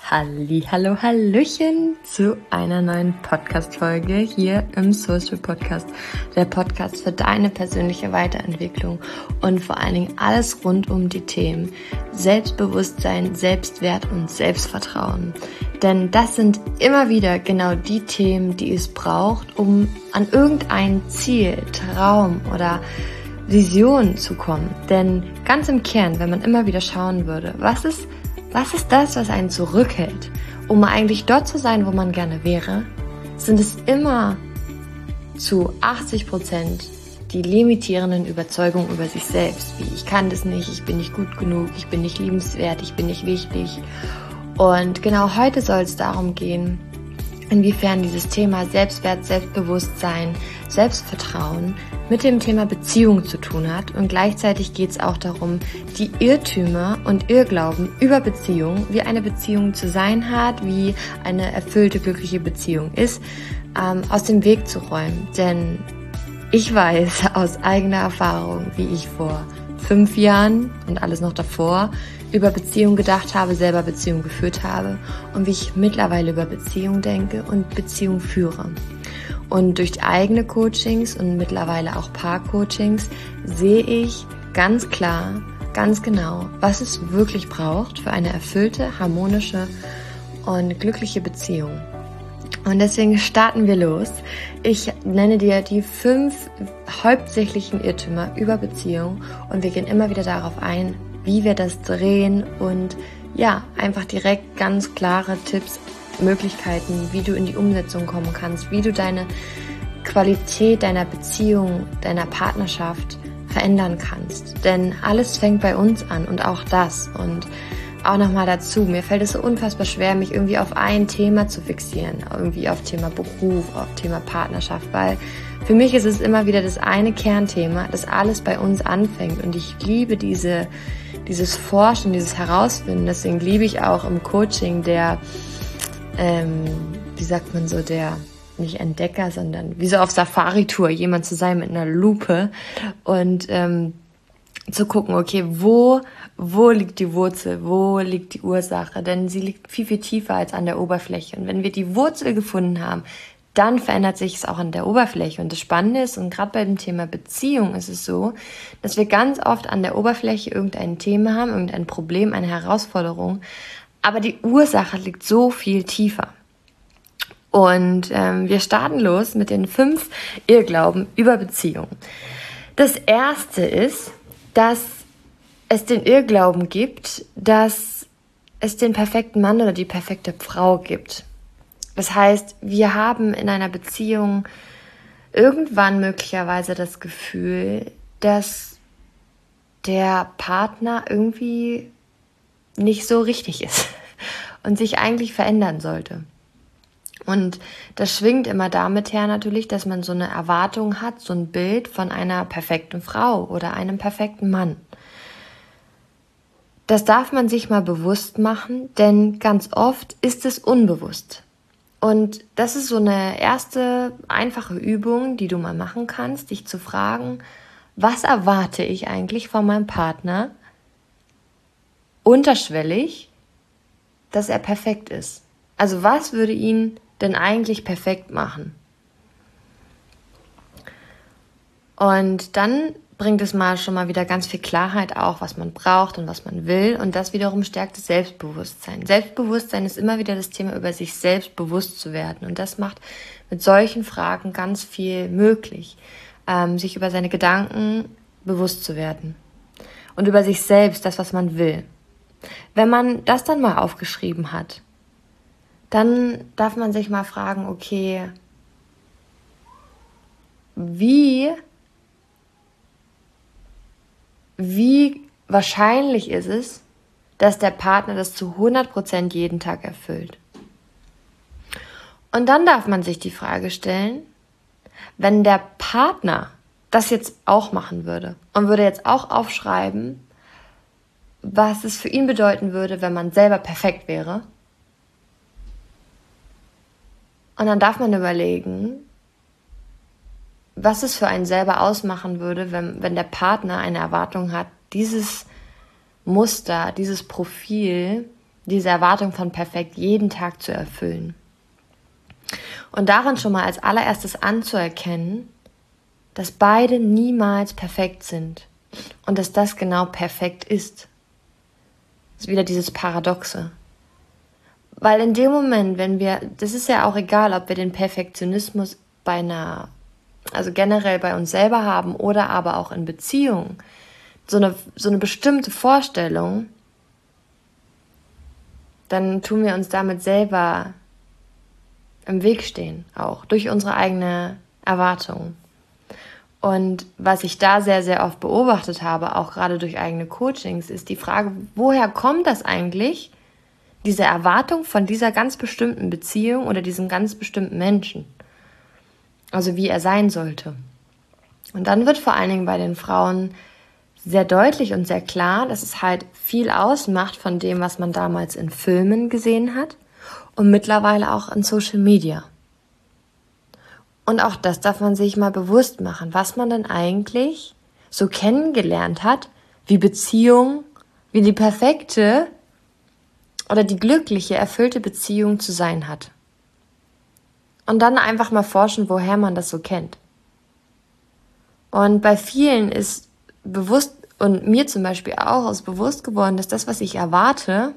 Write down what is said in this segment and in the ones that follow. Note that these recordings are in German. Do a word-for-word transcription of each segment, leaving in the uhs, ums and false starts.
Halli, hallo, hallöchen zu einer neuen Podcast-Folge hier im Social Podcast. Der Podcast für deine persönliche Weiterentwicklung und vor allen Dingen alles rund um die Themen Selbstbewusstsein, Selbstwert und Selbstvertrauen. Denn das sind immer wieder genau die Themen, die es braucht, um an irgendein Ziel, Traum oder Vision zu kommen. Denn ganz im Kern, wenn man immer wieder schauen würde, was ist Was ist das, was einen zurückhält, um eigentlich dort zu sein, wo man gerne wäre, sind es immer zu achtzig Prozent die limitierenden Überzeugungen über sich selbst, wie ich kann das nicht, ich bin nicht gut genug, ich bin nicht liebenswert, ich bin nicht wichtig. Und genau heute soll es darum gehen, inwiefern dieses Thema Selbstwert, Selbstbewusstsein, Selbstvertrauen mit dem Thema Beziehung zu tun hat. Und gleichzeitig geht es auch darum, die Irrtümer und Irrglauben über Beziehung, wie eine Beziehung zu sein hat, wie eine erfüllte, glückliche Beziehung ist, ähm, aus dem Weg zu räumen. Denn ich weiß aus eigener Erfahrung, wie ich vor fünf Jahren und alles noch davor über Beziehung gedacht habe, selber Beziehung geführt habe und wie ich mittlerweile über Beziehung denke und Beziehung führe. Und durch eigene Coachings und mittlerweile auch Paar-Coachings sehe ich ganz klar, ganz genau, was es wirklich braucht für eine erfüllte, harmonische und glückliche Beziehung. Und deswegen starten wir los. Ich nenne dir die fünf hauptsächlichen Irrtümer über Beziehung und wir gehen immer wieder darauf ein, wie wir das drehen und ja, einfach direkt ganz klare Tipps, Möglichkeiten, wie du in die Umsetzung kommen kannst, wie du deine Qualität deiner Beziehung, deiner Partnerschaft verändern kannst. Denn alles fängt bei uns an und auch das. Und auch nochmal dazu, mir fällt es so unfassbar schwer, mich irgendwie auf ein Thema zu fixieren, irgendwie auf Thema Beruf, auf Thema Partnerschaft, weil für mich ist es immer wieder das eine Kernthema, das alles bei uns anfängt und ich liebe diese, dieses Forschen, dieses Herausfinden, deswegen liebe ich auch im Coaching der, ähm, wie sagt man so, der, nicht Entdecker, sondern wie so auf Safari-Tour, jemand zu sein mit einer Lupe und ähm, zu gucken, okay, wo, wo liegt die Wurzel, wo liegt die Ursache, denn sie liegt viel, viel tiefer als an der Oberfläche. Und wenn wir die Wurzel gefunden haben, dann verändert sich es auch an der Oberfläche. Und das Spannende ist, und gerade bei dem Thema Beziehung ist es so, dass wir ganz oft an der Oberfläche irgendein Thema haben, irgendein Problem, eine Herausforderung, aber die Ursache liegt so viel tiefer. Und ähm, wir starten los mit den fünf Irrglauben über Beziehung. Das erste ist, dass es den Irrglauben gibt, dass es den perfekten Mann oder die perfekte Frau gibt. Das heißt, wir haben in einer Beziehung irgendwann möglicherweise das Gefühl, dass der Partner irgendwie nicht so richtig ist und sich eigentlich verändern sollte. Und das schwingt immer damit her natürlich, dass man so eine Erwartung hat, so ein Bild von einer perfekten Frau oder einem perfekten Mann. Das darf man sich mal bewusst machen, denn ganz oft ist es unbewusst. Und das ist so eine erste einfache Übung, die du mal machen kannst, dich zu fragen, was erwarte ich eigentlich von meinem Partner unterschwellig, dass er perfekt ist? Also was würde ihn denn eigentlich perfekt machen? Und dann bringt es mal schon mal wieder ganz viel Klarheit auch, was man braucht und was man will. Und das wiederum stärkt das Selbstbewusstsein. Selbstbewusstsein ist immer wieder das Thema, über sich selbst bewusst zu werden. Und das macht mit solchen Fragen ganz viel möglich, ähm, sich über seine Gedanken bewusst zu werden. Und über sich selbst, das, was man will. Wenn man das dann mal aufgeschrieben hat, dann darf man sich mal fragen, okay, wie, wie wahrscheinlich ist es, dass der Partner das zu hundert Prozent jeden Tag erfüllt? Und dann darf man sich die Frage stellen, wenn der Partner das jetzt auch machen würde und würde jetzt auch aufschreiben, was es für ihn bedeuten würde, wenn man selber perfekt wäre. Und dann darf man überlegen, was es für einen selber ausmachen würde, wenn, wenn der Partner eine Erwartung hat, dieses Muster, dieses Profil diese Erwartung von perfekt jeden Tag zu erfüllen. Und darin schon mal als allererstes anzuerkennen, dass beide niemals perfekt sind und dass das genau perfekt ist. Das ist wieder dieses Paradoxe. Weil in dem Moment, wenn wir, das ist ja auch egal, ob wir den Perfektionismus bei einer, also generell bei uns selber haben oder aber auch in Beziehungen, so eine, so eine bestimmte Vorstellung, dann tun wir uns damit selber im Weg stehen, auch durch unsere eigene Erwartung. Und was ich da sehr, sehr oft beobachtet habe, auch gerade durch eigene Coachings, ist die Frage, woher kommt das eigentlich, diese Erwartung von dieser ganz bestimmten Beziehung oder diesem ganz bestimmten Menschen? Also wie er sein sollte. Und dann wird vor allen Dingen bei den Frauen sehr deutlich und sehr klar, dass es halt viel ausmacht von dem, was man damals in Filmen gesehen hat und mittlerweile auch in Social Media. Und auch das darf man sich mal bewusst machen, was man denn eigentlich so kennengelernt hat, wie Beziehung, wie die perfekte oder die glückliche, erfüllte Beziehung zu sein hat. Und dann einfach mal forschen, woher man das so kennt. Und bei vielen ist bewusst, und mir zum Beispiel auch, ist bewusst geworden, dass das, was ich erwarte,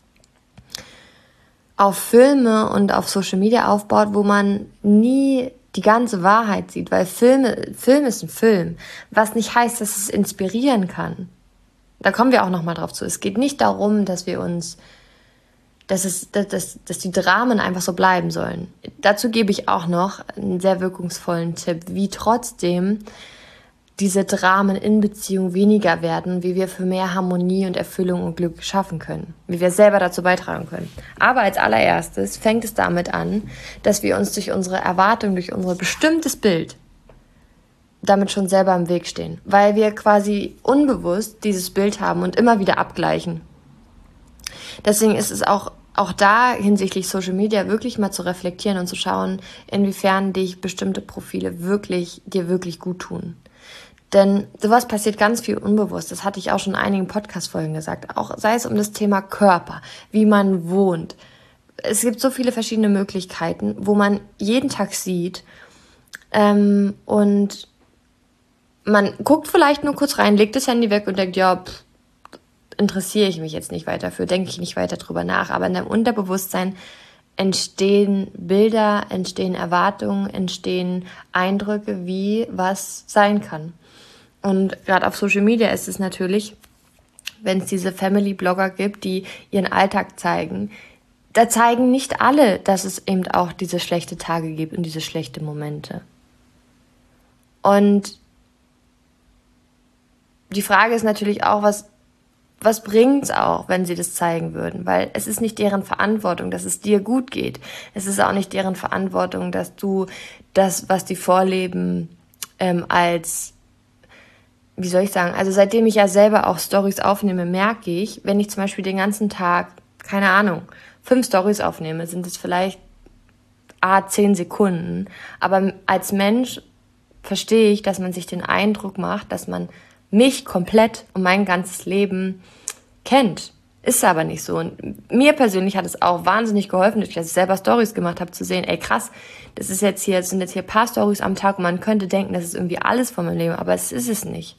auf Filme und auf Social Media aufbaut, wo man nie die ganze Wahrheit sieht, weil Filme, Film ist ein Film, was nicht heißt, dass es inspirieren kann. Da kommen wir auch nochmal drauf zu. Es geht nicht darum, dass wir uns, dass, es, dass, dass, dass die Dramen einfach so bleiben sollen. Dazu gebe ich auch noch einen sehr wirkungsvollen Tipp, wie trotzdem diese Dramen in Beziehung weniger werden, wie wir für mehr Harmonie und Erfüllung und Glück schaffen können, wie wir selber dazu beitragen können. Aber als allererstes fängt es damit an, dass wir uns durch unsere Erwartung, durch unser bestimmtes Bild damit schon selber im Weg stehen, weil wir quasi unbewusst dieses Bild haben und immer wieder abgleichen. Deswegen ist es auch auch da hinsichtlich Social Media wirklich mal zu reflektieren und zu schauen, inwiefern dich bestimmte Profile wirklich dir wirklich gut tun. Denn sowas passiert ganz viel unbewusst. Das hatte ich auch schon in einigen Podcast-Folgen gesagt. Auch sei es um das Thema Körper, wie man wohnt. Es gibt so viele verschiedene Möglichkeiten, wo man jeden Tag sieht ähm, und man guckt vielleicht nur kurz rein, legt das Handy weg und denkt, ja, pff, interessiere ich mich jetzt nicht weiter für, denke ich nicht weiter drüber nach. Aber in deinem Unterbewusstsein entstehen Bilder, entstehen Erwartungen, entstehen Eindrücke, wie was sein kann. Und gerade auf Social Media ist es natürlich, wenn es diese Family-Blogger gibt, die ihren Alltag zeigen, da zeigen nicht alle, dass es eben auch diese schlechte Tage gibt und diese schlechten Momente. Und die Frage ist natürlich auch, was, was bringt's auch, wenn sie das zeigen würden? Weil es ist nicht deren Verantwortung, dass es dir gut geht. Es ist auch nicht deren Verantwortung, dass du das, was die vorleben, ähm, als, wie soll ich sagen, also seitdem ich ja selber auch Storys aufnehme, merke ich, wenn ich zum Beispiel den ganzen Tag, keine Ahnung, fünf Storys aufnehme, sind es vielleicht ah, zehn Sekunden. Aber als Mensch verstehe ich, dass man sich den Eindruck macht, dass man mich komplett und mein ganzes Leben kennt. Ist aber nicht so. Und mir persönlich hat es auch wahnsinnig geholfen, dass ich selber Storys gemacht habe, zu sehen, ey krass, das ist jetzt hier, das sind jetzt hier ein paar Storys am Tag und man könnte denken, das ist irgendwie alles von meinem Leben, aber es ist es nicht.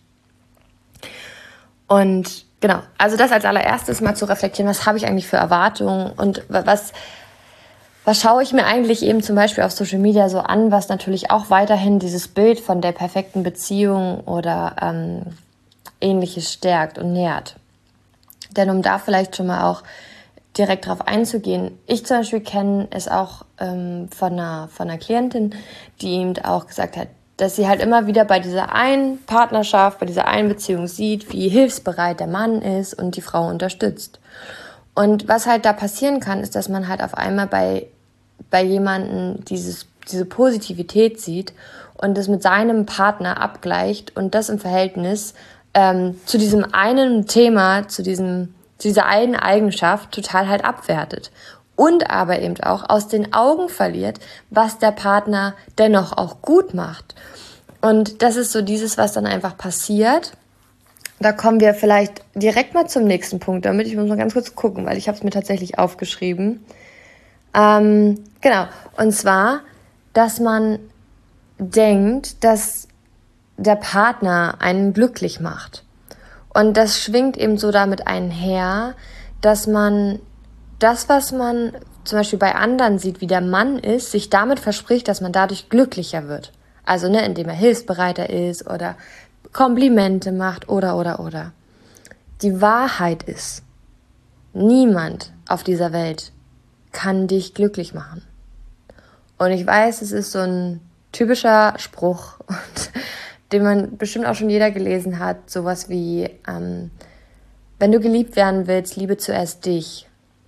Und genau, also das als allererstes mal zu reflektieren, was habe ich eigentlich für Erwartungen und was, was schaue ich mir eigentlich eben zum Beispiel auf Social Media so an, was natürlich auch weiterhin dieses Bild von der perfekten Beziehung oder ähm, Ähnliches stärkt und nährt. Denn um da vielleicht schon mal auch direkt drauf einzugehen, ich zum Beispiel kenne es auch ähm, von einer, von einer Klientin, die eben auch gesagt hat, dass sie halt immer wieder bei dieser einen Partnerschaft, bei dieser einen Beziehung sieht, wie hilfsbereit der Mann ist und die Frau unterstützt. Und was halt da passieren kann, ist, dass man halt auf einmal bei, bei jemandem dieses, diese Positivität sieht und das mit seinem Partner abgleicht und das im Verhältnis ähm, zu diesem einen Thema, zu diesem, zu dieser einen Eigenschaft total halt abwertet. Und aber eben auch aus den Augen verliert, was der Partner dennoch auch gut macht. Und das ist so dieses, was dann einfach passiert, da kommen wir vielleicht direkt mal zum nächsten Punkt, damit ich muss mal ganz kurz gucken, weil ich habe es mir tatsächlich aufgeschrieben. Ähm, genau, und zwar, dass man denkt, dass der Partner einen glücklich macht. Und das schwingt eben so damit einher, dass man das, was man zum Beispiel bei anderen sieht, wie der Mann ist, sich damit verspricht, dass man dadurch glücklicher wird. Also, ne, indem er hilfsbereiter ist oder Komplimente macht oder, oder, oder. Die Wahrheit ist, niemand auf dieser Welt kann dich glücklich machen. Und ich weiß, es ist so ein typischer Spruch, und, den man bestimmt auch schon jeder gelesen hat, sowas wie, ähm, wenn du geliebt werden willst, liebe zuerst dich.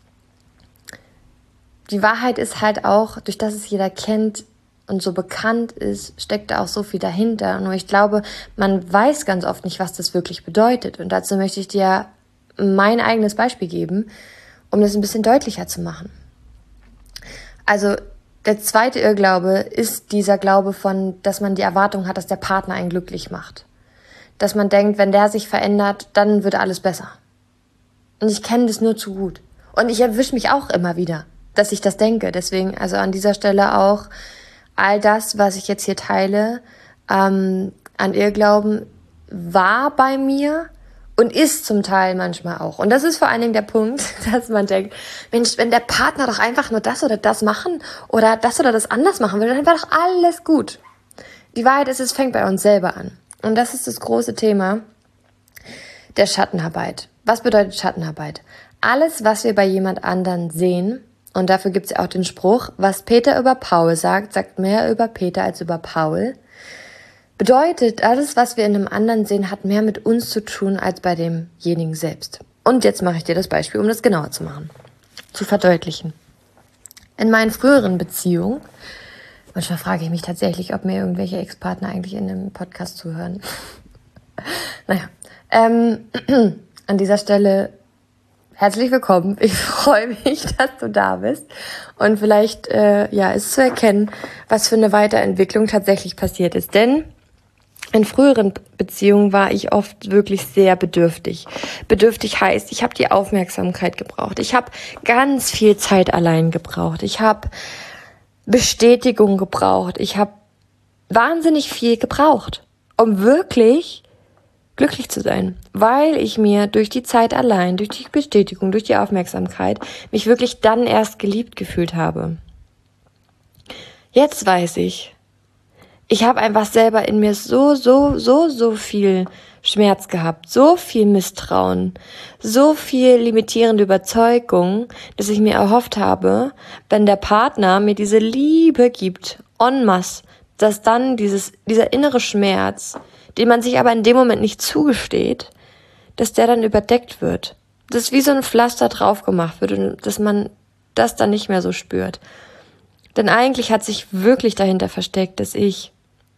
Die Wahrheit ist halt auch, durch das es jeder kennt und so bekannt ist, steckt da auch so viel dahinter. Nur ich glaube, man weiß ganz oft nicht, was das wirklich bedeutet. Und dazu möchte ich dir mein eigenes Beispiel geben, um das ein bisschen deutlicher zu machen. Also der zweite Irrglaube ist dieser Glaube von, dass man die Erwartung hat, dass der Partner einen glücklich macht. Dass man denkt, wenn der sich verändert, dann wird alles besser. Und ich kenne das nur zu gut. Und ich erwische mich auch immer wieder, dass ich das denke. Deswegen, also an dieser Stelle auch all das, was ich jetzt hier teile, ähm, an Irrglauben, war bei mir und ist zum Teil manchmal auch. Und das ist vor allen Dingen der Punkt, dass man denkt, Mensch, wenn der Partner doch einfach nur das oder das machen oder das oder das anders machen will, dann wäre doch alles gut. Die Wahrheit ist, es fängt bei uns selber an. Und das ist das große Thema der Schattenarbeit. Was bedeutet Schattenarbeit? Alles, was wir bei jemand anderen sehen, und dafür gibt es ja auch den Spruch, was Peter über Paul sagt, sagt mehr über Peter als über Paul, bedeutet, alles, was wir in einem anderen sehen, hat mehr mit uns zu tun als bei demjenigen selbst. Und jetzt mache ich dir das Beispiel, um das genauer zu machen, zu verdeutlichen. In meinen früheren Beziehungen, manchmal frage ich mich tatsächlich, ob mir irgendwelche Ex-Partner eigentlich in einem Podcast zuhören. naja, ähm, an dieser Stelle herzlich willkommen. Ich freue mich, dass du da bist und vielleicht äh, ja ist zu erkennen, was für eine Weiterentwicklung tatsächlich passiert ist. Denn in früheren Beziehungen war ich oft wirklich sehr bedürftig. Bedürftig heißt, ich habe die Aufmerksamkeit gebraucht. Ich habe ganz viel Zeit allein gebraucht. Ich habe Bestätigung gebraucht. Ich habe wahnsinnig viel gebraucht, um wirklich glücklich zu sein, weil ich mir durch die Zeit allein, durch die Bestätigung, durch die Aufmerksamkeit mich wirklich dann erst geliebt gefühlt habe. Jetzt weiß ich, ich habe einfach selber in mir so, so, so, so viel Schmerz gehabt, so viel Misstrauen, so viel limitierende Überzeugung, dass ich mir erhofft habe, wenn der Partner mir diese Liebe gibt, en masse, dass dann dieses, dieser innere Schmerz, den man sich aber in dem Moment nicht zugesteht, dass der dann überdeckt wird. Dass wie so ein Pflaster drauf gemacht wird und dass man das dann nicht mehr so spürt. Denn eigentlich hat sich wirklich dahinter versteckt, dass ich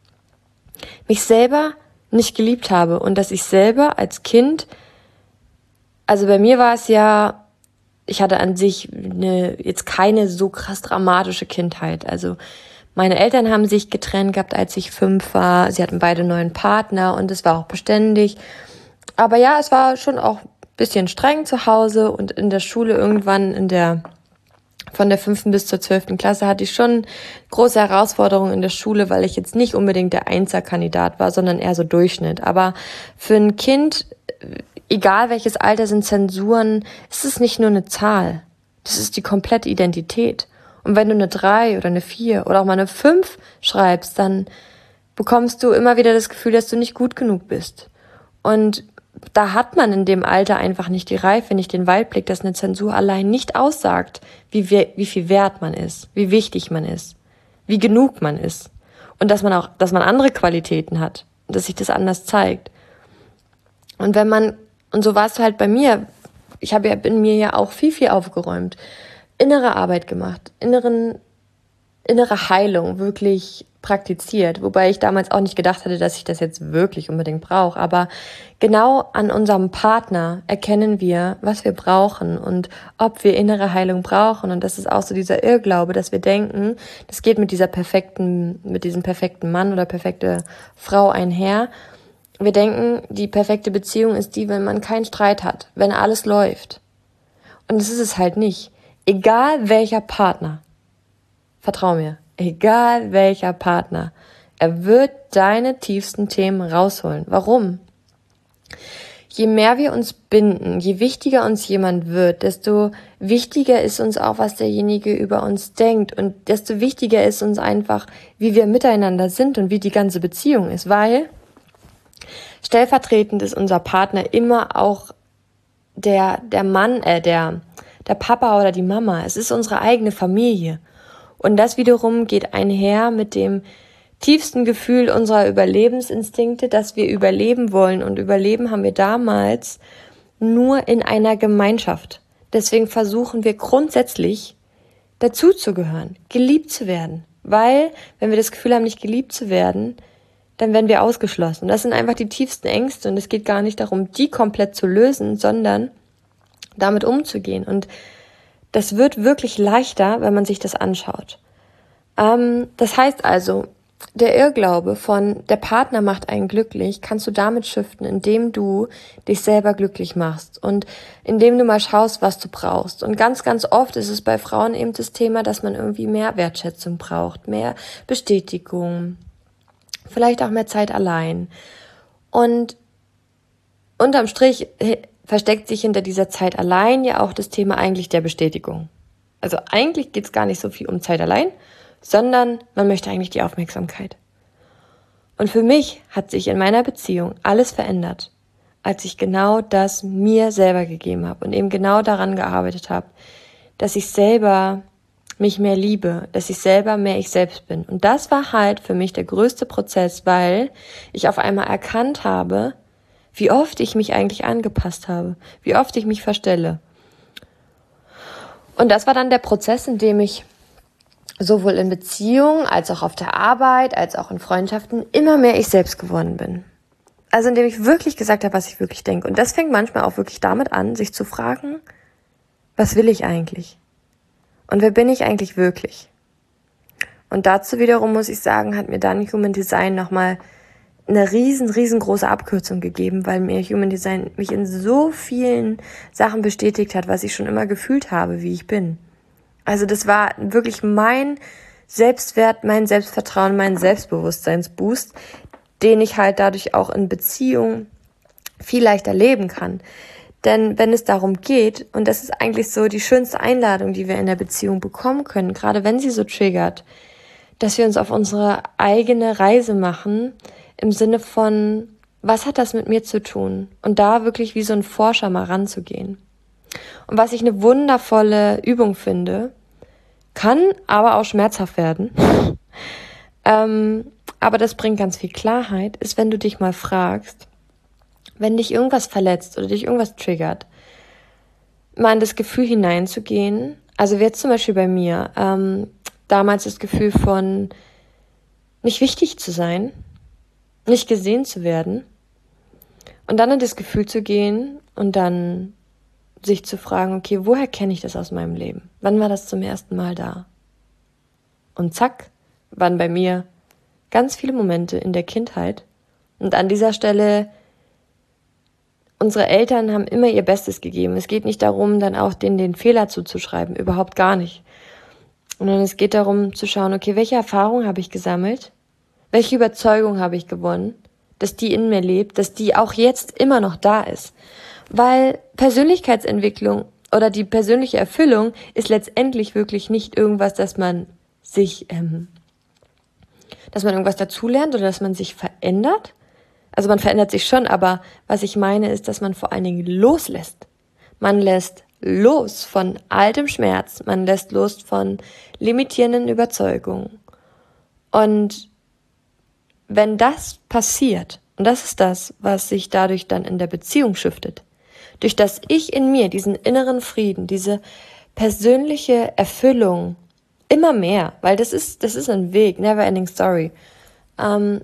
mich selber nicht geliebt habe und dass ich selber als Kind, also bei mir war es ja, ich hatte an sich eine, jetzt keine so krass dramatische Kindheit. Also meine Eltern haben sich getrennt gehabt, als ich fünf war. Sie hatten beide neuen Partner und es war auch beständig. Aber ja, es war schon auch ein bisschen streng zu Hause und in der Schule irgendwann in der von der fünften bis zur zwölften Klasse hatte ich schon große Herausforderungen in der Schule, weil ich jetzt nicht unbedingt der Einser-Kandidat war, sondern eher so Durchschnitt. Aber für ein Kind, egal welches Alter, sind Zensuren, ist es nicht nur eine Zahl. Das ist die komplette Identität. Und wenn du eine drei oder eine vier oder auch mal eine fünf schreibst, dann bekommst du immer wieder das Gefühl, dass du nicht gut genug bist. Und da hat man in dem Alter einfach nicht die Reife, nicht den Weitblick, dass eine Zensur allein nicht aussagt, wie, we- wie viel wert man ist, wie wichtig man ist, wie genug man ist. Und dass man auch, dass man andere Qualitäten hat und dass sich das anders zeigt. Und wenn man, und so war es halt bei mir, ich habe ja in mir ja auch viel, viel aufgeräumt, innere Arbeit gemacht, inneren, innere Heilung wirklich praktiziert, wobei ich damals auch nicht gedacht hatte, dass ich das jetzt wirklich unbedingt brauche, aber genau an unserem Partner erkennen wir, was wir brauchen und ob wir innere Heilung brauchen, und das ist auch so dieser Irrglaube, dass wir denken, das geht mit dieser perfekten, mit diesem perfekten Mann oder perfekte Frau einher, Wir denken, die perfekte Beziehung ist die, wenn man keinen Streit hat, wenn alles läuft. Und das ist es halt nicht. Egal welcher Partner, vertrau mir, egal welcher Partner, er wird deine tiefsten Themen rausholen. Warum? Je mehr wir uns binden, je wichtiger uns jemand wird, desto wichtiger ist uns auch, was derjenige über uns denkt. Und desto wichtiger ist uns einfach, wie wir miteinander sind und wie die ganze Beziehung ist. Weil stellvertretend ist unser Partner immer auch der, der Mann, äh, der, der Papa oder die Mama. Es ist unsere eigene Familie. Und das wiederum geht einher mit dem tiefsten Gefühl unserer Überlebensinstinkte, dass wir überleben wollen. Und überleben haben wir damals nur in einer Gemeinschaft. Deswegen versuchen wir grundsätzlich dazuzugehören, geliebt zu werden. Weil, wenn wir das Gefühl haben, nicht geliebt zu werden, dann werden wir ausgeschlossen. Das sind einfach die tiefsten Ängste und es geht gar nicht darum, die komplett zu lösen, sondern damit umzugehen. Und das wird wirklich leichter, wenn man sich das anschaut. Ähm, das heißt also, der Irrglaube von der Partner macht einen glücklich, kannst du damit shiften, indem du dich selber glücklich machst und indem du mal schaust, was du brauchst. Und ganz, ganz oft ist es bei Frauen eben das Thema, dass man irgendwie mehr Wertschätzung braucht, mehr Bestätigung, vielleicht auch mehr Zeit allein. Und unterm Strich versteckt sich hinter dieser Zeit allein ja auch das Thema eigentlich der Bestätigung. Also eigentlich geht es gar nicht so viel um Zeit allein, sondern man möchte eigentlich die Aufmerksamkeit. Und für mich hat sich in meiner Beziehung alles verändert, als ich genau das mir selber gegeben habe und eben genau daran gearbeitet habe, dass ich selber mich mehr liebe, dass ich selber mehr ich selbst bin. Und das war halt für mich der größte Prozess, weil ich auf einmal erkannt habe, wie oft ich mich eigentlich angepasst habe, wie oft ich mich verstelle. Und das war dann der Prozess, in dem ich sowohl in Beziehungen als auch auf der Arbeit, als auch in Freundschaften immer mehr ich selbst geworden bin. Also indem ich wirklich gesagt habe, was ich wirklich denke. Und das fängt manchmal auch wirklich damit an, sich zu fragen, was will ich eigentlich? Und wer bin ich eigentlich wirklich? Und dazu wiederum muss ich sagen, hat mir dann Human Design nochmal eine riesen, riesengroße Abkürzung gegeben, weil mir Human Design mich in so vielen Sachen bestätigt hat, was ich schon immer gefühlt habe, wie ich bin. Also das war wirklich mein Selbstwert, mein Selbstvertrauen, mein Selbstbewusstseinsboost, den ich halt dadurch auch in Beziehungen viel leichter leben kann. Denn wenn es darum geht, und das ist eigentlich so die schönste Einladung, die wir in der Beziehung bekommen können, gerade wenn sie so triggert, dass wir uns auf unsere eigene Reise machen, im Sinne von, was hat das mit mir zu tun? Und da wirklich wie so ein Forscher mal ranzugehen. Und was ich eine wundervolle Übung finde, kann aber auch schmerzhaft werden, ähm, aber das bringt ganz viel Klarheit, ist, wenn du dich mal fragst, wenn dich irgendwas verletzt oder dich irgendwas triggert, mal in das Gefühl hineinzugehen, also jetzt zum Beispiel bei mir, ähm, damals das Gefühl von nicht wichtig zu sein, nicht gesehen zu werden und dann in das Gefühl zu gehen und dann sich zu fragen, okay, woher kenne ich das aus meinem Leben? Wann war das zum ersten Mal da? Und zack, waren bei mir ganz viele Momente in der Kindheit. Und an dieser Stelle, unsere Eltern haben immer ihr Bestes gegeben. Es geht nicht darum, dann auch denen den Fehler zuzuschreiben, überhaupt gar nicht. Sondern es geht darum zu schauen, okay, welche Erfahrung habe ich gesammelt? Welche Überzeugung habe ich gewonnen, dass die in mir lebt, dass die auch jetzt immer noch da ist? Weil Persönlichkeitsentwicklung oder die persönliche Erfüllung ist letztendlich wirklich nicht irgendwas, dass man sich, ähm, dass man irgendwas dazulernt oder dass man sich verändert. Also man verändert sich schon, aber was ich meine ist, dass man vor allen Dingen loslässt. Man lässt los von altem Schmerz, man lässt los von limitierenden Überzeugungen. Und wenn das passiert, und das ist das, was sich dadurch dann in der Beziehung shiftet, durch das ich in mir diesen inneren Frieden, diese persönliche Erfüllung immer mehr, weil das ist, das ist ein Weg, never ending story, ähm,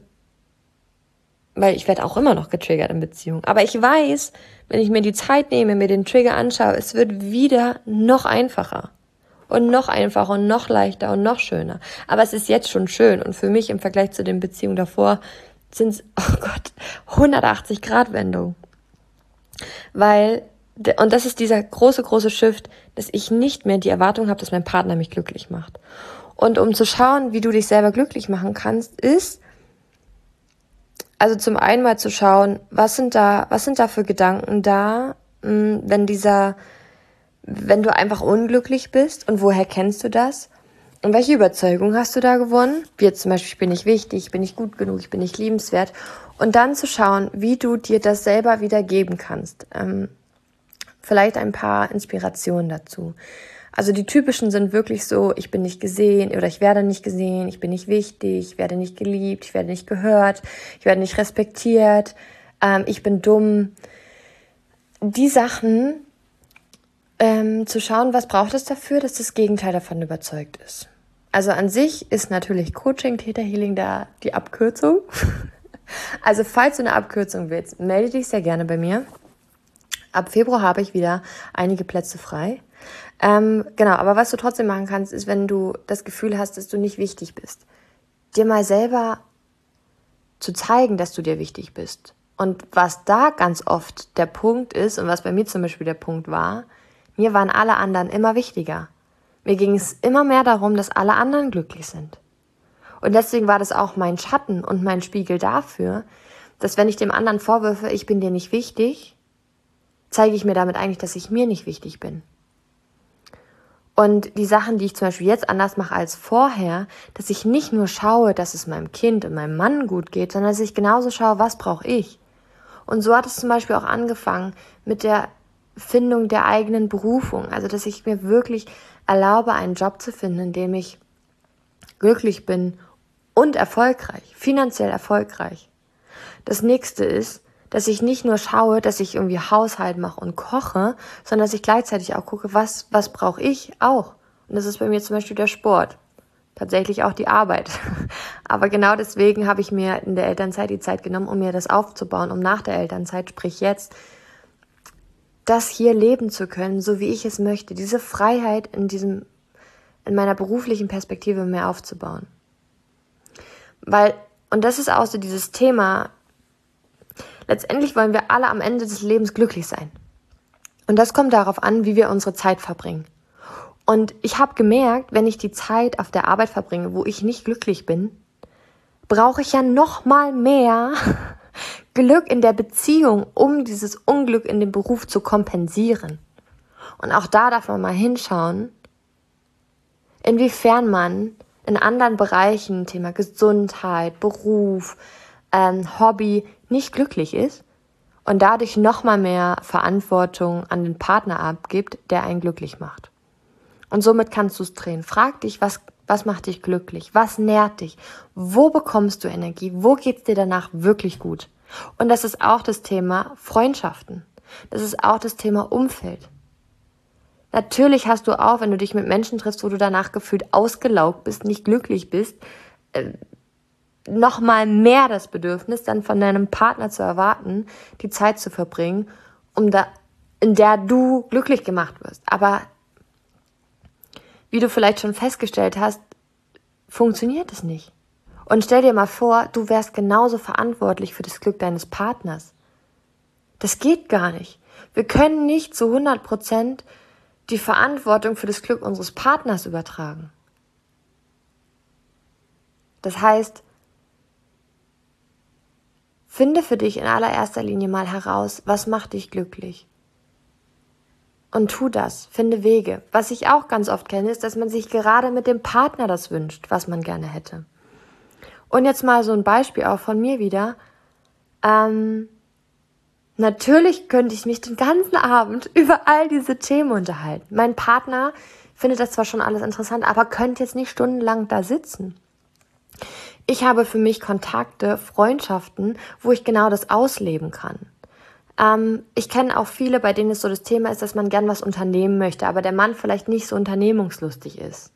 weil ich werde auch immer noch getriggert in Beziehungen. Aber ich weiß, wenn ich mir die Zeit nehme, mir den Trigger anschaue, es wird wieder noch einfacher und noch einfacher und noch leichter und noch schöner. Aber es ist jetzt schon schön und für mich im Vergleich zu den Beziehungen davor sind es, oh Gott, hundertachtzig Grad Wendung. Weil, und das ist dieser große, große Shift, dass ich nicht mehr die Erwartung habe, dass mein Partner mich glücklich macht. Und um zu schauen, wie du dich selber glücklich machen kannst, ist, also zum einen mal zu schauen, was sind da, was sind da für Gedanken da, wenn dieser, wenn du einfach unglücklich bist, und woher kennst du das? Und welche Überzeugung hast du da gewonnen? Wie jetzt zum Beispiel, ich bin nicht wichtig, ich bin nicht gut genug, ich bin nicht liebenswert. Und dann zu schauen, wie du dir das selber wieder geben kannst. Ähm, vielleicht ein paar Inspirationen dazu. Also die typischen sind wirklich so, ich bin nicht gesehen oder ich werde nicht gesehen, ich bin nicht wichtig, ich werde nicht geliebt, ich werde nicht gehört, ich werde nicht respektiert, ähm, ich bin dumm. Die Sachen, ähm, zu schauen, was braucht es dafür, dass das Gegenteil davon überzeugt ist. Also an sich ist natürlich Coaching, Theta Healing da die Abkürzung. Also falls du eine Abkürzung willst, melde dich sehr gerne bei mir. Ab Februar habe ich wieder einige Plätze frei. Ähm, genau, aber was du trotzdem machen kannst, ist, wenn du das Gefühl hast, dass du nicht wichtig bist, dir mal selber zu zeigen, dass du dir wichtig bist. Und was da ganz oft der Punkt ist und was bei mir zum Beispiel der Punkt war, mir waren alle anderen immer wichtiger. Mir ging es immer mehr darum, dass alle anderen glücklich sind. Und deswegen war das auch mein Schatten und mein Spiegel dafür, dass wenn ich dem anderen vorwürfe, ich bin dir nicht wichtig, zeige ich mir damit eigentlich, dass ich mir nicht wichtig bin. Und die Sachen, die ich zum Beispiel jetzt anders mache als vorher, dass ich nicht nur schaue, dass es meinem Kind und meinem Mann gut geht, sondern dass ich genauso schaue, was brauche ich. Und so hat es zum Beispiel auch angefangen mit der Findung der eigenen Berufung. Also dass ich mir wirklich erlaube, einen Job zu finden, in dem ich glücklich bin und erfolgreich, finanziell erfolgreich. Das nächste ist, dass ich nicht nur schaue, dass ich irgendwie Haushalt mache und koche, sondern dass ich gleichzeitig auch gucke, was, was brauche ich auch. Und das ist bei mir zum Beispiel der Sport. Tatsächlich auch die Arbeit. Aber genau deswegen habe ich mir in der Elternzeit die Zeit genommen, um mir das aufzubauen, um nach der Elternzeit, sprich jetzt, das hier leben zu können, so wie ich es möchte. Diese Freiheit in diesem, in meiner beruflichen Perspektive mehr aufzubauen. Weil, und das ist auch so dieses Thema, letztendlich wollen wir alle am Ende des Lebens glücklich sein. Und das kommt darauf an, wie wir unsere Zeit verbringen. Und ich habe gemerkt, wenn ich die Zeit auf der Arbeit verbringe, wo ich nicht glücklich bin, brauche ich ja noch mal mehr Glück in der Beziehung, um dieses Unglück in dem Beruf zu kompensieren. Und auch da darf man mal hinschauen, inwiefern man in anderen Bereichen, Thema Gesundheit, Beruf, ähm, Hobby, nicht glücklich ist und dadurch noch mal mehr Verantwortung an den Partner abgibt, der einen glücklich macht. Und somit kannst du es drehen. Frag dich, was, was macht dich glücklich? Was nährt dich? Wo bekommst du Energie? Wo geht's dir danach wirklich gut? Und das ist auch das Thema Freundschaften. Das ist auch das Thema Umfeld. Natürlich hast du auch, wenn du dich mit Menschen triffst, wo du danach gefühlt ausgelaugt bist, nicht glücklich bist, äh, noch mal mehr das Bedürfnis, dann von deinem Partner zu erwarten, die Zeit zu verbringen, um da, in der du glücklich gemacht wirst. Aber wie du vielleicht schon festgestellt hast, funktioniert es nicht. Und stell dir mal vor, du wärst genauso verantwortlich für das Glück deines Partners. Das geht gar nicht. Wir können nicht zu hundert Prozent die Verantwortung für das Glück unseres Partners übertragen. Das heißt, finde für dich in allererster Linie mal heraus, was macht dich glücklich? Und tu das, finde Wege. Was ich auch ganz oft kenne, ist, dass man sich gerade mit dem Partner das wünscht, was man gerne hätte. Und jetzt mal so ein Beispiel auch von mir wieder. Ähm, natürlich könnte ich mich den ganzen Abend über all diese Themen unterhalten. Mein Partner findet das zwar schon alles interessant, aber könnte jetzt nicht stundenlang da sitzen. Ich habe für mich Kontakte, Freundschaften, wo ich genau das ausleben kann. Ähm, ich kenne auch viele, bei denen es so das Thema ist, dass man gern was unternehmen möchte, aber der Mann vielleicht nicht so unternehmungslustig ist.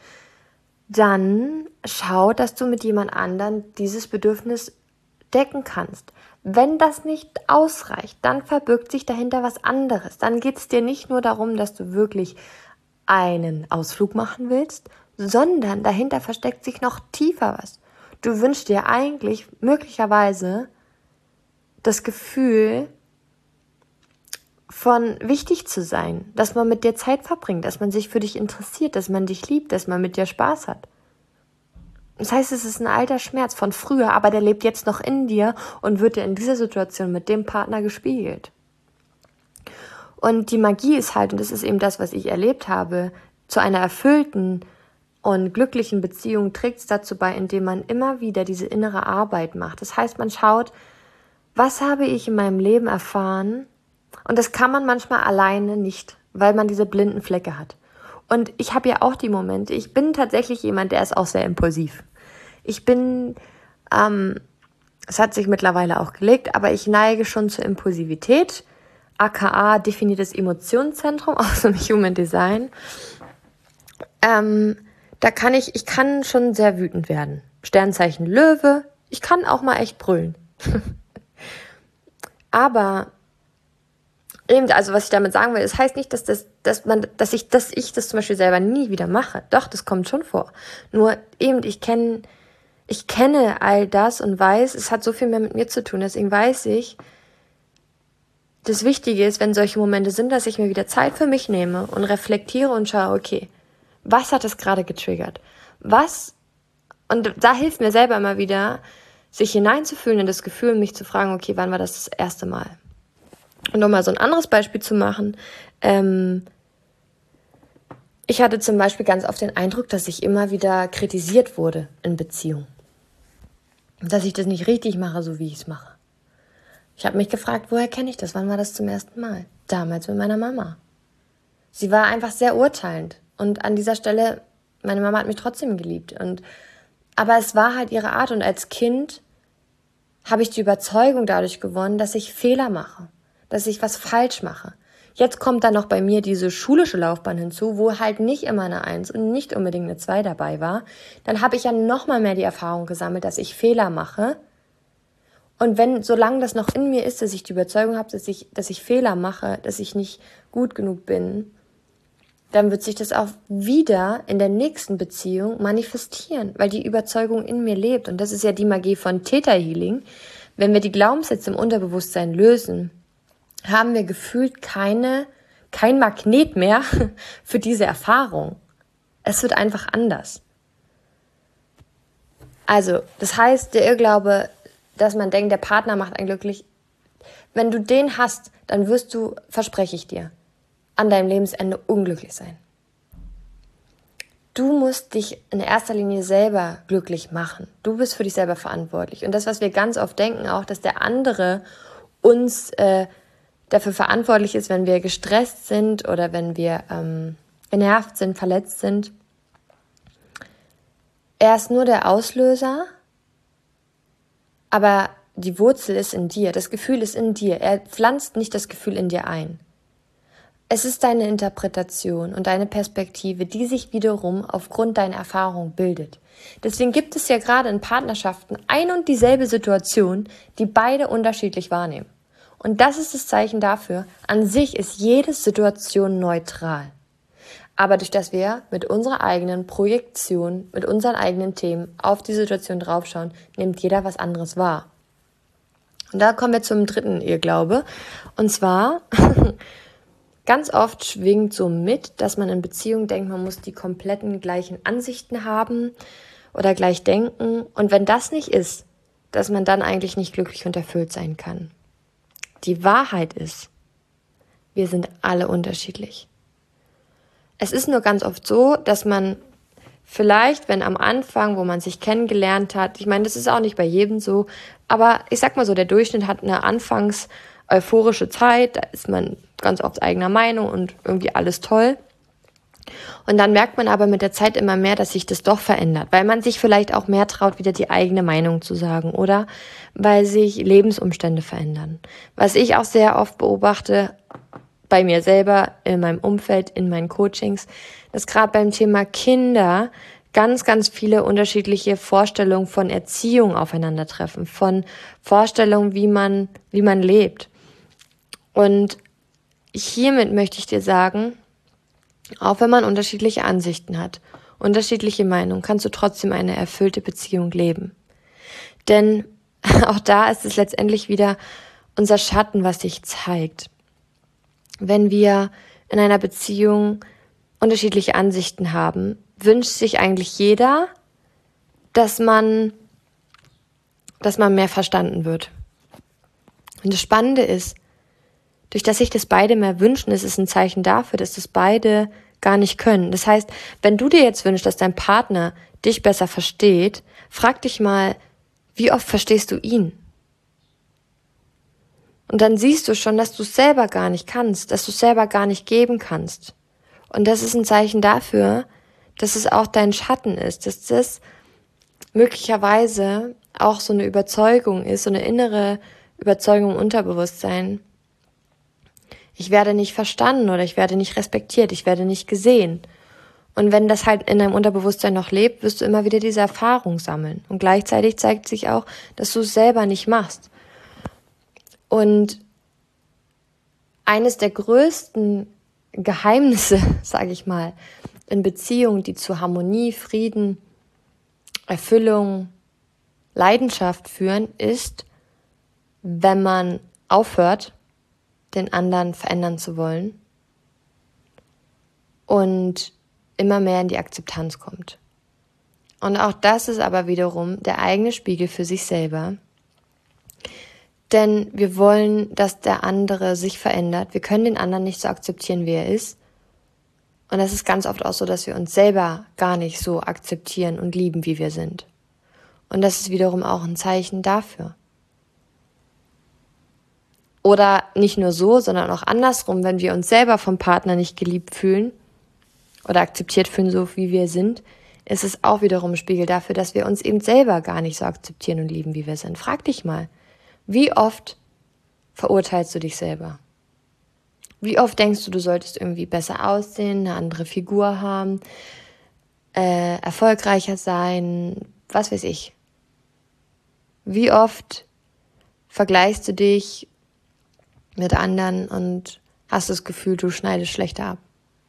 Dann schau, dass du mit jemand anderem dieses Bedürfnis decken kannst. Wenn das nicht ausreicht, dann verbirgt sich dahinter was anderes. Dann geht es dir nicht nur darum, dass du wirklich einen Ausflug machen willst, sondern dahinter versteckt sich noch tiefer was. Du wünschst dir eigentlich möglicherweise das Gefühl von wichtig zu sein, dass man mit dir Zeit verbringt, dass man sich für dich interessiert, dass man dich liebt, dass man mit dir Spaß hat. Das heißt, es ist ein alter Schmerz von früher, aber der lebt jetzt noch in dir und wird dir in dieser Situation mit dem Partner gespiegelt. Und die Magie ist halt, und das ist eben das, was ich erlebt habe, zu einer erfüllten und glücklichen Beziehung trägt es dazu bei, indem man immer wieder diese innere Arbeit macht. Das heißt, man schaut, was habe ich in meinem Leben erfahren? Und das kann man manchmal alleine nicht, weil man diese blinden Flecke hat. Und ich habe ja auch die Momente, ich bin tatsächlich jemand, der ist auch sehr impulsiv. Ich bin, ähm, es hat sich mittlerweile auch gelegt, aber ich neige schon zur Impulsivität, aka definiertes Emotionszentrum aus dem Human Design. Ähm, da kann ich, ich kann schon sehr wütend werden. Sternzeichen Löwe, ich kann auch mal echt brüllen. Aber eben, also was ich damit sagen will, das heißt nicht, dass das, dass man, dass ich, dass ich das zum Beispiel selber nie wieder mache. Doch, das kommt schon vor. Nur eben, ich kenne, ich kenne all das und weiß, es hat so viel mehr mit mir zu tun. Deswegen weiß ich, das Wichtige ist, wenn solche Momente sind, dass ich mir wieder Zeit für mich nehme und reflektiere und schaue, okay, was hat das gerade getriggert? Was? Und da hilft mir selber immer wieder, sich hineinzufühlen in das Gefühl, mich zu fragen, okay, wann war das das erste Mal? Und um mal so ein anderes Beispiel zu machen, ähm, ich hatte zum Beispiel ganz oft den Eindruck, dass ich immer wieder kritisiert wurde in Beziehungen. Dass ich das nicht richtig mache, so wie ich es mache. Ich habe mich gefragt, woher kenne ich das? Wann war das zum ersten Mal? Damals mit meiner Mama. Sie war einfach sehr urteilend. Und an dieser Stelle, meine Mama hat mich trotzdem geliebt. Und, aber es war halt ihre Art. Und als Kind habe ich die Überzeugung dadurch gewonnen, dass ich Fehler mache. Dass ich was falsch mache. Jetzt kommt dann noch bei mir diese schulische Laufbahn hinzu, wo halt nicht immer eine Eins und nicht unbedingt eine Zwei dabei war. Dann habe ich ja noch mal mehr die Erfahrung gesammelt, dass ich Fehler mache. Und wenn, solange das noch in mir ist, dass ich die Überzeugung habe, dass ich, dass ich Fehler mache, dass ich nicht gut genug bin, dann wird sich das auch wieder in der nächsten Beziehung manifestieren, weil die Überzeugung in mir lebt. Und das ist ja die Magie von Theta Healing. Wenn wir die Glaubenssätze im Unterbewusstsein lösen, haben wir gefühlt keine, kein Magnet mehr für diese Erfahrung. Es wird einfach anders. Also, das heißt, der Irrglaube, dass man denkt, der Partner macht einen glücklich, wenn du den hast, dann wirst du, verspreche ich dir, an deinem Lebensende unglücklich sein. Du musst dich in erster Linie selber glücklich machen. Du bist für dich selber verantwortlich. Und das, was wir ganz oft denken, auch, dass der andere uns äh, dafür verantwortlich ist, wenn wir gestresst sind oder wenn wir ähm, genervt sind, verletzt sind. Er ist nur der Auslöser, aber die Wurzel ist in dir, das Gefühl ist in dir. Er pflanzt nicht das Gefühl in dir ein. Es ist deine Interpretation und deine Perspektive, die sich wiederum aufgrund deiner Erfahrung bildet. Deswegen gibt es ja gerade in Partnerschaften ein und dieselbe Situation, die beide unterschiedlich wahrnehmen. Und das ist das Zeichen dafür, an sich ist jede Situation neutral. Aber durch das wir mit unserer eigenen Projektion, mit unseren eigenen Themen auf die Situation draufschauen, nimmt jeder was anderes wahr. Und da kommen wir zum dritten Irrglaube. Und zwar, ganz oft schwingt so mit, dass man in Beziehungen denkt, man muss die kompletten gleichen Ansichten haben oder gleich denken. Und wenn das nicht ist, dass man dann eigentlich nicht glücklich und erfüllt sein kann. Die Wahrheit ist, wir sind alle unterschiedlich. Es ist nur ganz oft so, dass man vielleicht, wenn am Anfang, wo man sich kennengelernt hat, ich meine, das ist auch nicht bei jedem so, aber ich sag mal so, der Durchschnitt hat eine anfangs euphorische Zeit, da ist man ganz oft eigener Meinung und irgendwie alles toll. Und dann merkt man aber mit der Zeit immer mehr, dass sich das doch verändert, weil man sich vielleicht auch mehr traut, wieder die eigene Meinung zu sagen oder weil sich Lebensumstände verändern. Was ich auch sehr oft beobachte, bei mir selber, in meinem Umfeld, in meinen Coachings, dass gerade beim Thema Kinder ganz, ganz viele unterschiedliche Vorstellungen von Erziehung aufeinandertreffen, von Vorstellungen, wie man, wie man lebt. Und hiermit möchte ich dir sagen, auch wenn man unterschiedliche Ansichten hat, unterschiedliche Meinungen, kannst du trotzdem eine erfüllte Beziehung leben. Denn auch da ist es letztendlich wieder unser Schatten, was sich zeigt. Wenn wir in einer Beziehung unterschiedliche Ansichten haben, wünscht sich eigentlich jeder, dass man, dass man mehr verstanden wird. Und das Spannende ist, durch das sich das beide mehr wünschen, ist es ein Zeichen dafür, dass das beide gar nicht können. Das heißt, wenn du dir jetzt wünschst, dass dein Partner dich besser versteht, frag dich mal, wie oft verstehst du ihn? Und dann siehst du schon, dass du es selber gar nicht kannst, dass du es selber gar nicht geben kannst. Und das ist ein Zeichen dafür, dass es auch dein Schatten ist, dass das möglicherweise auch so eine Überzeugung ist, so eine innere Überzeugung im Unterbewusstsein. Ich werde nicht verstanden oder ich werde nicht respektiert, ich werde nicht gesehen. Und wenn das halt in deinem Unterbewusstsein noch lebt, wirst du immer wieder diese Erfahrung sammeln. Und gleichzeitig zeigt sich auch, dass du es selber nicht machst. Und eines der größten Geheimnisse, sage ich mal, in Beziehungen, die zu Harmonie, Frieden, Erfüllung, Leidenschaft führen, ist, wenn man aufhört, den anderen verändern zu wollen und immer mehr in die Akzeptanz kommt. Und auch das ist aber wiederum der eigene Spiegel für sich selber. Denn wir wollen, dass der andere sich verändert. Wir können den anderen nicht so akzeptieren, wie er ist. Und das ist ganz oft auch so, dass wir uns selber gar nicht so akzeptieren und lieben, wie wir sind. Und das ist wiederum auch ein Zeichen dafür. Oder nicht nur so, sondern auch andersrum, wenn wir uns selber vom Partner nicht geliebt fühlen oder akzeptiert fühlen, so wie wir sind, ist es auch wiederum ein Spiegel dafür, dass wir uns eben selber gar nicht so akzeptieren und lieben, wie wir sind. Frag dich mal, wie oft verurteilst du dich selber? Wie oft denkst du, du solltest irgendwie besser aussehen, eine andere Figur haben, äh, erfolgreicher sein, was weiß ich. Wie oft vergleichst du dich mit anderen und hast das Gefühl, du schneidest schlechter ab?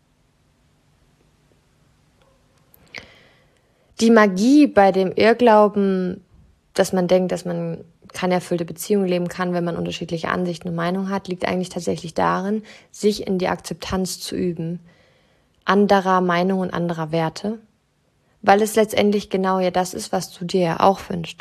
Die Magie bei dem Irrglauben, dass man denkt, dass man keine erfüllte Beziehung leben kann, wenn man unterschiedliche Ansichten und Meinungen hat, liegt eigentlich tatsächlich darin, sich in die Akzeptanz zu üben, anderer Meinungen und anderer Werte, weil es letztendlich genau ja das ist, was du dir ja auch wünschst.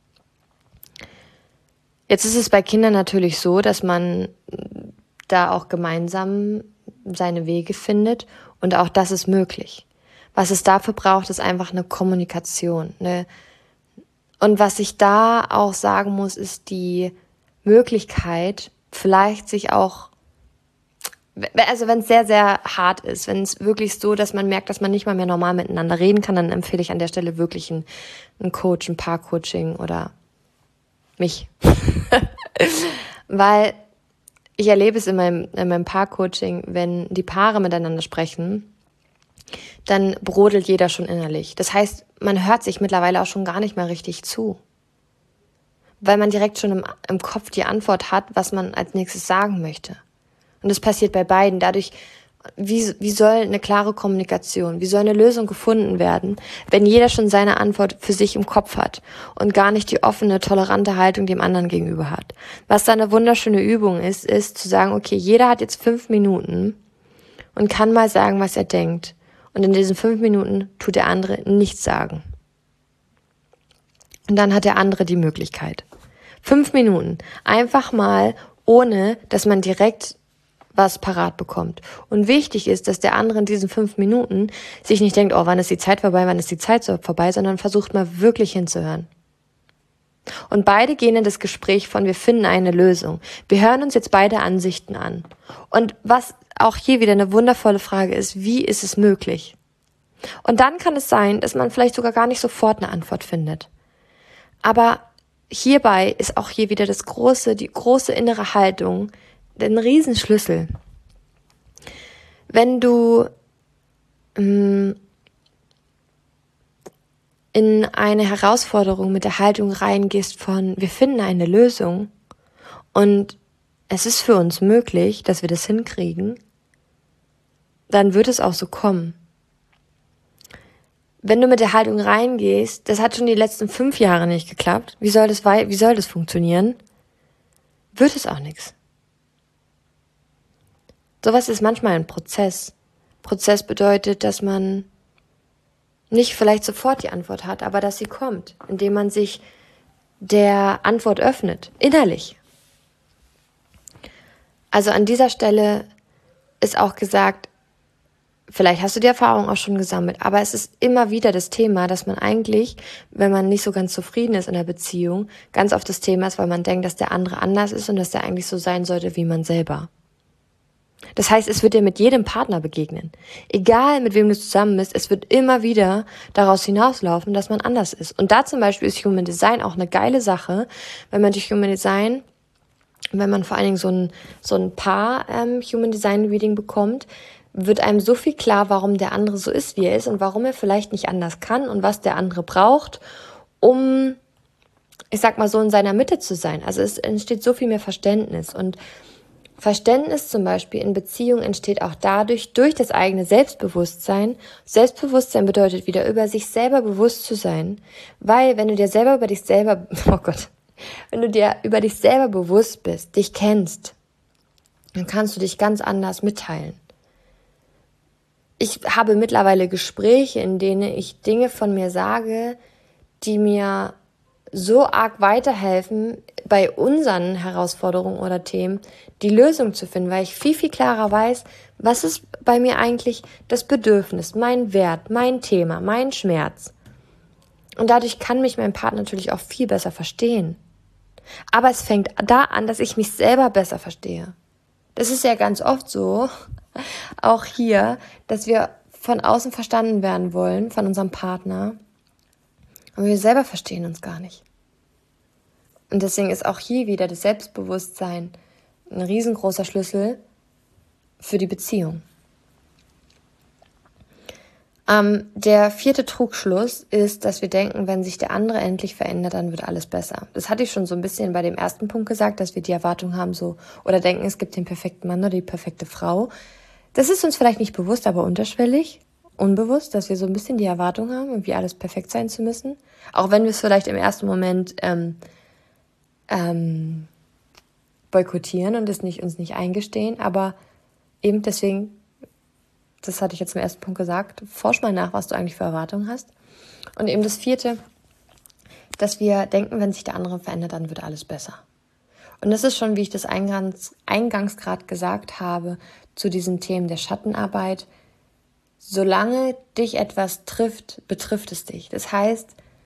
Jetzt ist es bei Kindern natürlich so, dass man da auch gemeinsam seine Wege findet und auch das ist möglich. Was es dafür braucht, ist einfach eine Kommunikation, eine Und was ich da auch sagen muss, ist die Möglichkeit, vielleicht sich auch, also wenn es sehr, sehr hart ist, wenn es wirklich so, dass man merkt, dass man nicht mal mehr normal miteinander reden kann, dann empfehle ich an der Stelle wirklich einen, einen Coach, ein Paar-Coaching oder mich. Weil ich erlebe es in meinem, in meinem Paar-Coaching, wenn die Paare miteinander sprechen, dann brodelt jeder schon innerlich. Das heißt, man hört sich mittlerweile auch schon gar nicht mehr richtig zu. Weil man direkt schon im, im Kopf die Antwort hat, was man als nächstes sagen möchte. Und das passiert bei beiden. Dadurch, wie, wie soll eine klare Kommunikation, wie soll eine Lösung gefunden werden, wenn jeder schon seine Antwort für sich im Kopf hat und gar nicht die offene, tolerante Haltung dem anderen gegenüber hat. Was da eine wunderschöne Übung ist, ist zu sagen, okay, jeder hat jetzt fünf Minuten und kann mal sagen, was er denkt. Und in diesen fünf Minuten tut der andere nichts sagen. Und dann hat der andere die Möglichkeit. Fünf Minuten. Einfach mal, ohne dass man direkt was parat bekommt. Und wichtig ist, dass der andere in diesen fünf Minuten sich nicht denkt, oh, wann ist die Zeit vorbei, wann ist die Zeit vorbei, sondern versucht mal wirklich hinzuhören. Und beide gehen in das Gespräch von, wir finden eine Lösung. Wir hören uns jetzt beide Ansichten an. Und was auch hier wieder eine wundervolle Frage ist, wie ist es möglich? Und dann kann es sein, dass man vielleicht sogar gar nicht sofort eine Antwort findet. Aber hierbei ist auch hier wieder das große, die große innere Haltung, ein Riesenschlüssel. Wenn du ähm, in eine Herausforderung mit der Haltung reingehst von, wir finden eine Lösung und es ist für uns möglich, dass wir das hinkriegen, dann wird es auch so kommen. wenn du mit der Haltung reingehst, das hat schon die letzten fünf Jahre nicht geklappt, wie soll das, wie soll das funktionieren? Wird es auch nichts. Sowas ist manchmal ein Prozess. Prozess bedeutet, dass man nicht vielleicht sofort die Antwort hat, aber dass sie kommt, indem man sich der Antwort öffnet, innerlich. Also an dieser Stelle ist auch gesagt, vielleicht hast du die Erfahrung auch schon gesammelt, aber es ist immer wieder das Thema, dass man eigentlich, wenn man nicht so ganz zufrieden ist in der Beziehung, ganz oft das Thema ist, weil man denkt, dass der andere anders ist und dass der eigentlich so sein sollte wie man selber. Das heißt, es wird dir mit jedem Partner begegnen. Egal, mit wem du zusammen bist, es wird immer wieder daraus hinauslaufen, dass man anders ist. Und da zum Beispiel ist Human Design auch eine geile Sache, wenn man durch Human Design, wenn man vor allen Dingen so ein, so ein Paar ähm, Human Design Reading bekommt, wird einem so viel klar, warum der andere so ist, wie er ist und warum er vielleicht nicht anders kann und was der andere braucht, um, ich sag mal so, in seiner Mitte zu sein. Also es entsteht so viel mehr Verständnis. Und Verständnis zum Beispiel in Beziehung entsteht auch dadurch, durch das eigene Selbstbewusstsein. Selbstbewusstsein bedeutet wieder, über sich selber bewusst zu sein, weil wenn du dir selber über dich selber, oh Gott, wenn du dir über dich selber bewusst bist, dich kennst, dann kannst du dich ganz anders mitteilen. Ich habe mittlerweile Gespräche, in denen ich Dinge von mir sage, die mir so arg weiterhelfen, bei unseren Herausforderungen oder Themen die Lösung zu finden, weil ich viel, viel klarer weiß, was ist bei mir eigentlich das Bedürfnis, mein Wert, mein Thema, mein Schmerz. Und dadurch kann mich mein Partner natürlich auch viel besser verstehen. Aber es fängt da an, dass ich mich selber besser verstehe. Das ist ja ganz oft so, auch hier, dass wir von außen verstanden werden wollen, von unserem Partner, aber wir selber verstehen uns gar nicht. Und deswegen ist auch hier wieder das Selbstbewusstsein ein riesengroßer Schlüssel für die Beziehung. Ähm, der vierte Trugschluss ist, dass wir denken, wenn sich der andere endlich verändert, dann wird alles besser. Das hatte ich schon so ein bisschen bei dem ersten Punkt gesagt, dass wir die Erwartung haben, so oder denken, es gibt den perfekten Mann oder die perfekte Frau. Das ist uns vielleicht nicht bewusst, aber unterschwellig, unbewusst, dass wir so ein bisschen die Erwartung haben, irgendwie alles perfekt sein zu müssen. Auch wenn wir es vielleicht im ersten Moment ähm, ähm, boykottieren und es nicht, uns nicht eingestehen, aber eben deswegen, das hatte ich jetzt im ersten Punkt gesagt, forsch mal nach, was du eigentlich für Erwartungen hast. Und eben das vierte, dass wir denken, wenn sich der andere verändert, dann wird alles besser. Und das ist schon, wie ich das eingangs, eingangs gerade gesagt habe, zu diesen Themen der Schattenarbeit. Solange dich etwas trifft, betrifft es dich. Das heißt,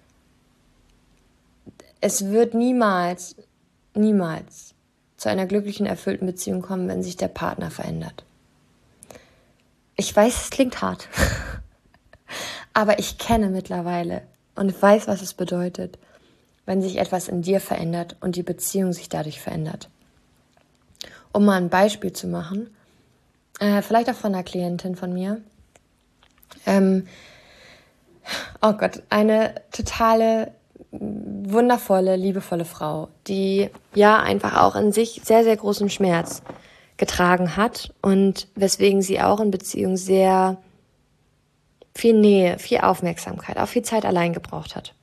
es wird niemals, niemals zu einer glücklichen, erfüllten Beziehung kommen, wenn sich der Partner verändert. Ich weiß, es klingt hart, aber ich kenne mittlerweile und weiß, was es bedeutet, wenn sich etwas in dir verändert und die Beziehung sich dadurch verändert. Um mal ein Beispiel zu machen, äh, vielleicht auch von einer Klientin von mir. Ähm, oh Gott, eine totale, wundervolle, liebevolle Frau, die ja einfach auch in sich sehr, sehr großen Schmerz getragen hat und weswegen sie auch in Beziehung sehr viel Nähe, viel Aufmerksamkeit, auch viel Zeit allein gebraucht hat.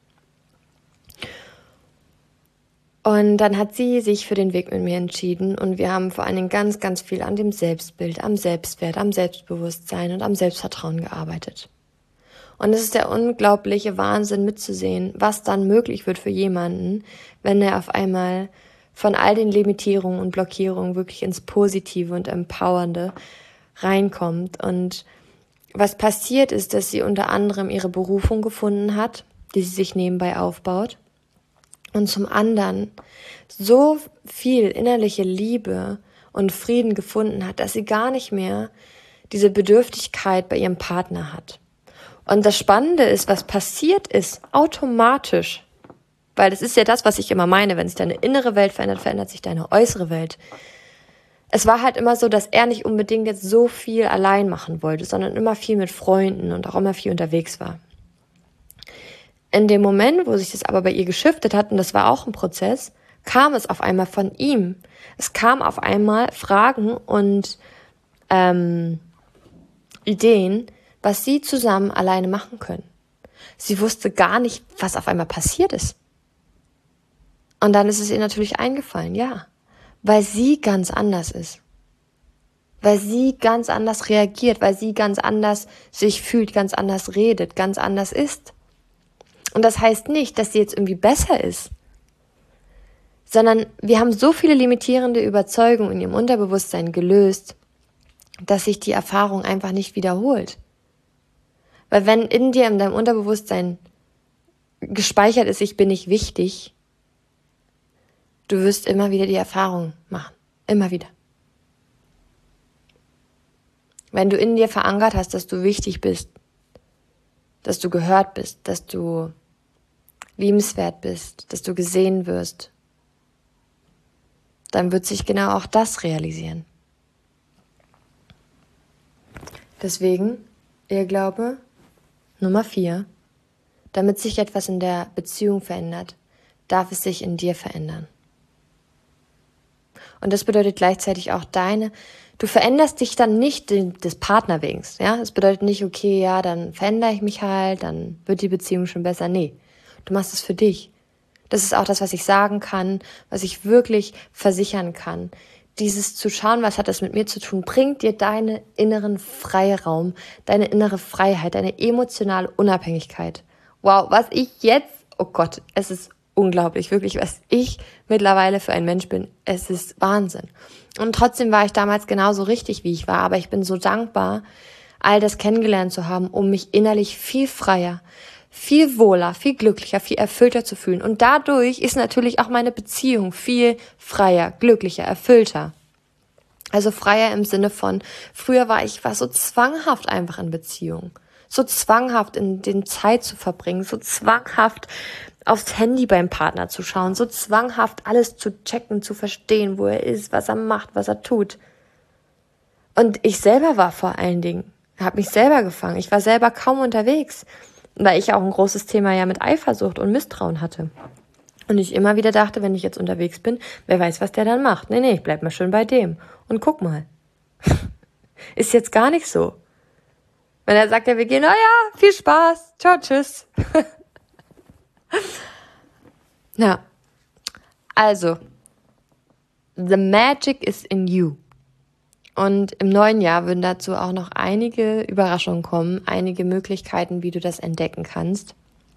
Und dann hat sie sich für den Weg mit mir entschieden und wir haben vor allen Dingen ganz, ganz viel an dem Selbstbild, am Selbstwert, am Selbstbewusstsein und am Selbstvertrauen gearbeitet. Und es ist der unglaubliche Wahnsinn mitzusehen, was dann möglich wird für jemanden, wenn er auf einmal von all den Limitierungen und Blockierungen wirklich ins Positive und Empowernde reinkommt. Und was passiert ist, dass sie unter anderem ihre Berufung gefunden hat, die sie sich nebenbei aufbaut. Und zum anderen so viel innerliche Liebe und Frieden gefunden hat, dass sie gar nicht mehr diese Bedürftigkeit bei ihrem Partner hat. Und das Spannende ist, was passiert ist, automatisch, weil das ist ja das, was ich immer meine, wenn sich deine innere Welt verändert, verändert sich deine äußere Welt. Es war halt immer so, dass er nicht unbedingt jetzt so viel allein machen wollte, sondern immer viel mit Freunden und auch immer viel unterwegs war. In dem Moment, wo sich das aber bei ihr geschiftet hat, und das war auch ein Prozess, kam es auf einmal von ihm. Es kam auf einmal Fragen und ähm, Ideen, was sie zusammen alleine machen können. Sie wusste gar nicht, was auf einmal passiert ist. Und dann ist es ihr natürlich eingefallen, ja, weil sie ganz anders ist. Weil sie ganz anders reagiert, weil sie ganz anders sich fühlt, ganz anders redet, ganz anders ist. Und das heißt nicht, dass sie jetzt irgendwie besser ist, sondern wir haben so viele limitierende Überzeugungen in ihrem Unterbewusstsein gelöst, dass sich die Erfahrung einfach nicht wiederholt. Weil wenn in dir, in deinem Unterbewusstsein gespeichert ist, ich bin nicht wichtig, du wirst immer wieder die Erfahrung machen. Immer wieder. Wenn du in dir verankert hast, dass du wichtig bist, dass du gehört bist, dass du liebenswert bist, dass du gesehen wirst, dann wird sich genau auch das realisieren. Deswegen, Irrglaube Nummer vier, damit sich etwas in der Beziehung verändert, darf es sich in dir verändern. Und das bedeutet gleichzeitig auch deine, du veränderst dich dann nicht des Partner wegen, ja? Das bedeutet nicht, okay, ja, dann verändere ich mich halt, dann wird die Beziehung schon besser. Nee, du machst es für dich. Das ist auch das, was ich sagen kann, was ich wirklich versichern kann. Dieses zu schauen, was hat das mit mir zu tun, bringt dir deinen inneren Freiraum, deine innere Freiheit, deine emotionale Unabhängigkeit. Wow, was ich jetzt, oh Gott, es ist unglaublich, wirklich, was ich mittlerweile für ein Mensch bin. Es ist Wahnsinn. Und trotzdem war ich damals genauso richtig, wie ich war, aber ich bin so dankbar, all das kennengelernt zu haben, um mich innerlich viel freier, viel wohler, viel glücklicher, viel erfüllter zu fühlen. Und dadurch ist natürlich auch meine Beziehung viel freier, glücklicher, erfüllter. Also freier im Sinne von, früher war ich war so zwanghaft einfach in Beziehung. So zwanghaft in den Zeit zu verbringen, so zwanghaft aufs Handy beim Partner zu schauen, so zwanghaft alles zu checken, zu verstehen, wo er ist, was er macht, was er tut. Und ich selber war vor allen Dingen, habe mich selber gefangen. Ich war selber kaum unterwegs, weil ich auch ein großes Thema ja mit Eifersucht und Misstrauen hatte. Und ich immer wieder dachte, wenn ich jetzt unterwegs bin, wer weiß, was der dann macht. Nee, nee, ich bleib mal schön bei dem. Und guck mal. Ist jetzt gar nicht so. Wenn er sagt, ja, wir gehen, na ja, viel Spaß, ciao, tschüss. Ja, also, the magic is in you. Und im neuen Jahr würden dazu auch noch einige Überraschungen kommen, einige Möglichkeiten, wie du das entdecken kannst.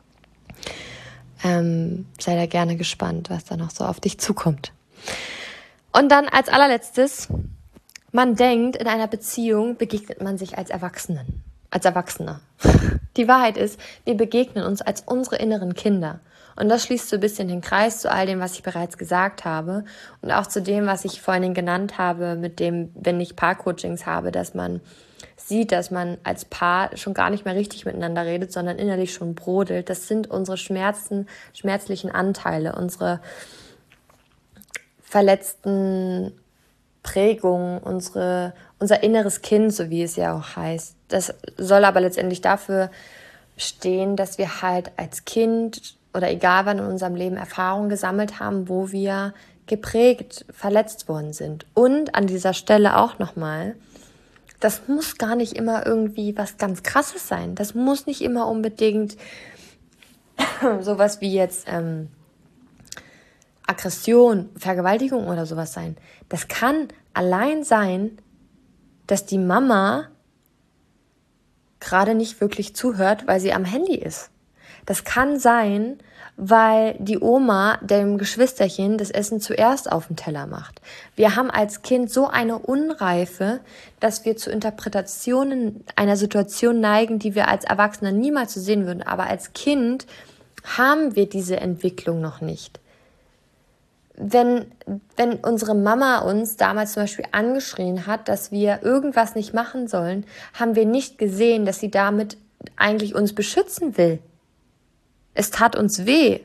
Ähm, sei da gerne gespannt, was da noch so auf dich zukommt. Und dann als allerletztes, man denkt, in einer Beziehung begegnet man sich als Erwachsenen, als Erwachsener. Die Wahrheit ist, wir begegnen uns als unsere inneren Kinder. Und das schließt so ein bisschen den Kreis zu all dem, was ich bereits gesagt habe und auch zu dem, was ich vorhin genannt habe, mit dem, wenn ich Paar-Coachings habe, dass man sieht, dass man als Paar schon gar nicht mehr richtig miteinander redet, sondern innerlich schon brodelt. Das sind unsere Schmerzen, schmerzlichen Anteile, unsere verletzten Prägungen, unsere, unser inneres Kind, so wie es ja auch heißt. Das soll aber letztendlich dafür stehen, dass wir halt als Kind oder egal wann in unserem Leben Erfahrungen gesammelt haben, wo wir geprägt, verletzt worden sind. Und an dieser Stelle auch nochmal, das muss gar nicht immer irgendwie was ganz Krasses sein. Das muss nicht immer unbedingt sowas wie jetzt ähm, Aggression, Vergewaltigung oder sowas sein. Das kann allein sein, dass die Mama gerade nicht wirklich zuhört, weil sie am Handy ist. Das kann sein, weil die Oma dem Geschwisterchen das Essen zuerst auf den Teller macht. Wir haben als Kind so eine Unreife, dass wir zu Interpretationen einer Situation neigen, die wir als Erwachsene niemals so sehen würden. Aber als Kind haben wir diese Entwicklung noch nicht. Wenn, wenn unsere Mama uns damals zum Beispiel angeschrien hat, dass wir irgendwas nicht machen sollen, haben wir nicht gesehen, dass sie damit eigentlich uns beschützen will. Es tat uns weh.